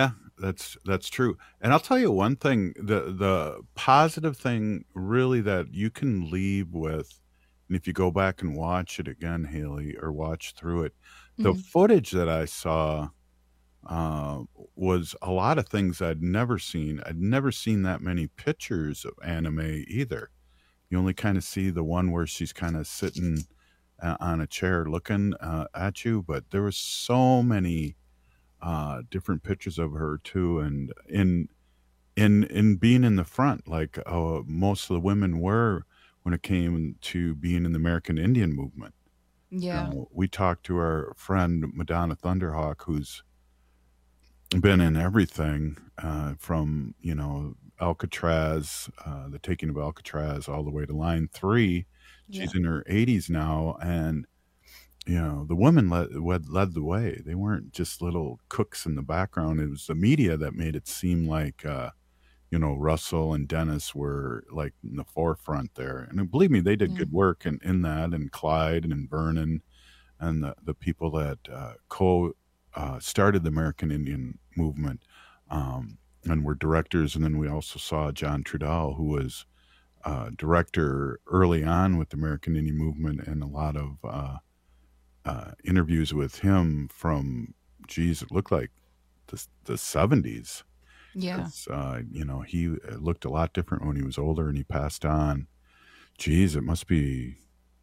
that's that's true. And I'll tell you one thing: the the positive thing, really, that you can leave with, and if you go back and watch it again, Haley, or watch through it, the Mhm. footage that I saw uh, was a lot of things I'd never seen. I'd never seen that many pictures of anime either. You only kind of see the one where she's kind of sitting uh, on a chair looking uh, at you, but there was so many uh, different pictures of her too, and in in in being in the front, like uh, most of the women were when it came to being in the American Indian movement. Yeah. Uh, we talked to our friend Madonna Thunderhawk, who's been in everything uh, from, you know, Alcatraz, uh, the taking of Alcatraz, all the way to Line Three. She's Yeah. in her eighties now, and you know the women led, led led the way. They weren't just little cooks in the background. It was the media that made it seem like uh, you know Russell and Dennis were like in the forefront there. And believe me, they did Yeah. good work in, in that, and Clyde and Vernon and the, the people that uh, co uh, started the American Indian movement um, and were directors. And then we also saw John Trudell, who was uh, director early on with the American Indian movement, and a lot of uh, uh, interviews with him from, geez, it looked like the, the seventies. Yeah. It's, uh, you know, he looked a lot different when he was older, and he passed on. Geez, it must be,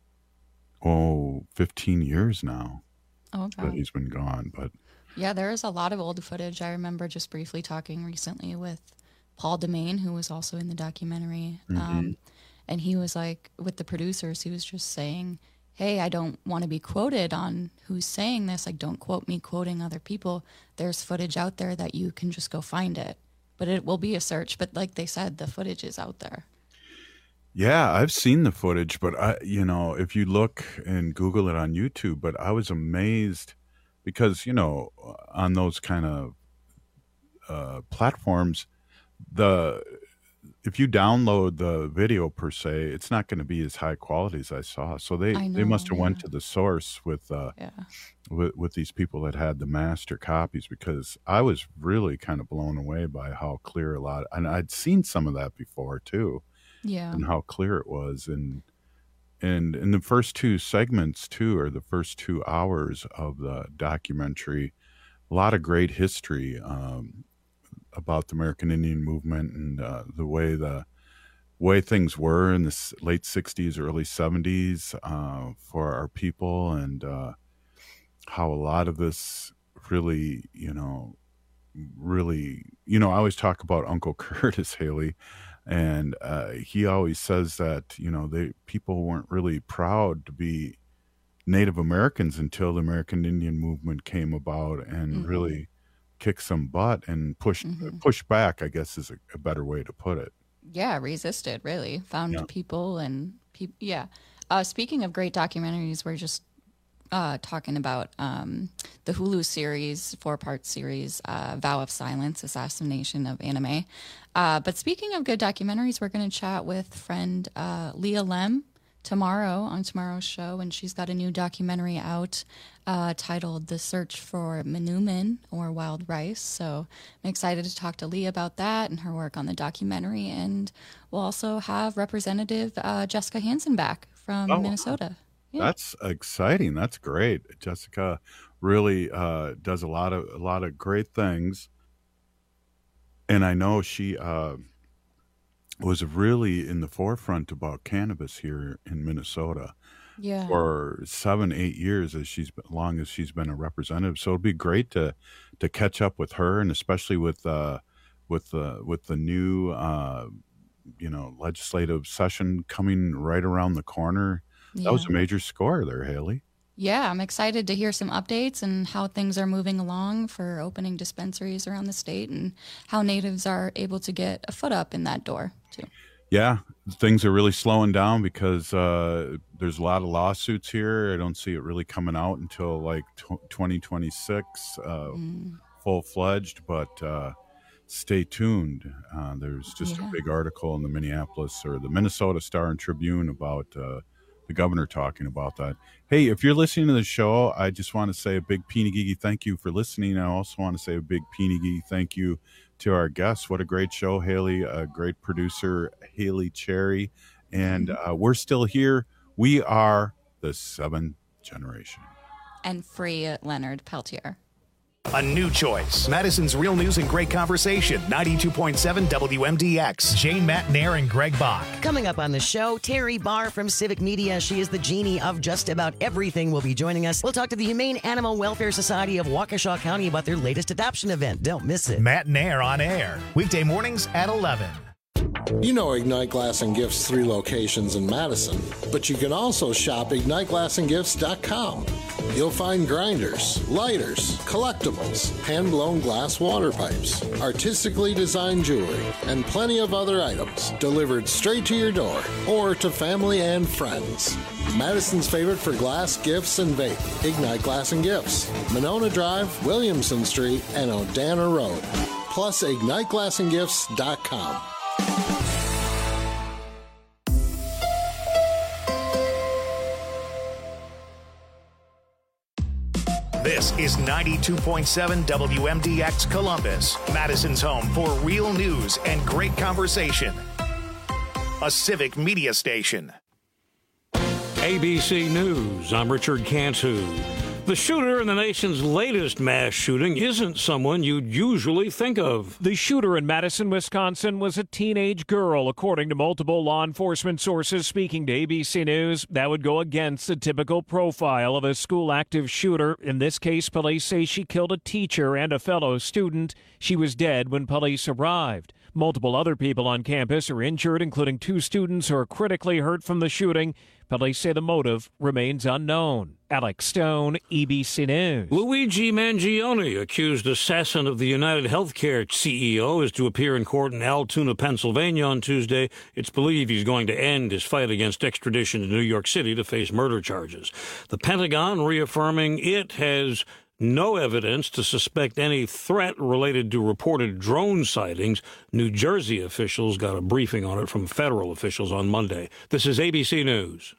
oh, fifteen years now Oh, that God. he's been gone. But Yeah, there is a lot of old footage. I remember just briefly talking recently with Paul Demain, who was also in the documentary. Mhm. Um, and he was like, with the producers, he was just saying, hey, I don't want to be quoted on who's saying this. Like, don't quote me quoting other people. There's footage out there that you can just go find it. But it will be a search. But like they said, the footage is out there. yeah, I've seen the footage, but I, you know, if you look and Google it on YouTube, but I was amazed because, you know, on those kind of uh, platforms, the if you download the video per se, it's not going to be as high quality as I saw. So they, I they must know, have went yeah. to the source with, uh, Yeah. with with these people that had the master copies, because I was really kind of blown away by how clear a lot, and I'd seen some of that before too, Yeah. and how clear it was. And and in the first two segments too, or the first two hours of the documentary, a lot of great history um, about the American Indian movement, and uh, the way the way things were in the s- late sixties, early seventies uh, for our people, and uh, how a lot of this really, you know, really, you know, I always talk about Uncle Curtis, Haley, and uh, he always says that, you know, they people weren't really proud to be Native Americans until the American Indian movement came about and Mhm. really kicked some butt and pushed Mhm. pushed back, I guess is a, a better way to put it. Yeah, resisted, really. Found Yeah. people and people. Yeah. Uh, speaking of great documentaries, we're just uh, talking about um, the Hulu series, four-part series, uh, Vow of Silence, Assassination of Anime. Uh, but speaking of good documentaries, we're going to chat with friend uh, Leah Lem tomorrow on tomorrow's show, and she's got a new documentary out uh, titled The Search for Menumin, or Wild Rice. So I'm excited to talk to Leah about that and her work on the documentary, and we'll also have Representative uh, Jessica Hansen back from Oh, wow. Minnesota. Yeah. That's exciting. That's great. Jessica really uh, does a lot of a lot of great things, and I know she uh, was really in the forefront about cannabis here in Minnesota Yeah. for seven, eight years as she's been, long as she's been a representative. So it'd be great to to catch up with her, and especially with uh, with the with the new uh, you know legislative session coming right around the corner. That was Yeah. a major score there, Haley. Yeah, I'm excited to hear some updates and how things are moving along for opening dispensaries around the state and how natives are able to get a foot up in that door, too. Yeah, things are really slowing down because uh, there's a lot of lawsuits here. I don't see it really coming out until like tw- twenty twenty-six, uh, Mm. full fledged. But uh, stay tuned. Uh, there's just Yeah. a big article in the Minneapolis or the Minnesota Star and Tribune about uh, the governor talking about that. Hey, if you're listening to the show, I just want to say a big Peeny Geeky thank you for listening. I also want to say a big Peeny Geeky thank you to our guests. What a great show, Haley, a great producer, Haley Cherry. And uh, we're still here. We are the seventh generation. And free Leonard Peltier. A new choice. Madison's Real News and Great Conversation. ninety-two point seven W M D X. Jane Matt Nair and Greg Bach. Coming up on the show, Terry Barr from Civic Media. She is the genie of just about everything. Will be joining us. We'll talk to the Humane Animal Welfare Society of Waukesha County about their latest adoption event. Don't miss it. Matt Nair on air. Weekday mornings at eleven. You know Ignite Glass and Gifts' three locations in Madison, but you can also shop ignite glass and gifts dot com. You'll find grinders, lighters, collectibles, hand-blown glass water pipes, artistically designed jewelry, and plenty of other items delivered straight to your door or to family and friends. Madison's favorite for glass, gifts, and vape. Ignite Glass and Gifts. Monona Drive, Williamson Street, and Odana Road. Plus ignite glass and gifts dot com. This is ninety-two point seven W M D X Columbus, Madison's home for real news and great conversation. A Civic Media station. A B C News, I'm Richard Cantu. The shooter in the nation's latest mass shooting isn't someone you'd usually think of. The shooter in Madison, Wisconsin was a teenage girl, according to multiple law enforcement sources speaking to A B C News. That would go against the typical profile of a school active shooter. In this case, police say she killed a teacher and a fellow student. She was dead when police arrived. Multiple other people on campus are injured, including two students who are critically hurt from the shooting. Police say the motive remains unknown. Alex Stone, A B C News. Luigi Mangione, accused assassin of the United Healthcare C E O, is to appear in court in Altoona, Pennsylvania on Tuesday. It's believed he's going to end his fight against extradition to New York City to face murder charges. The Pentagon reaffirming it has no evidence to suspect any threat related to reported drone sightings. New Jersey officials got a briefing on it from federal officials on Monday. This is A B C News.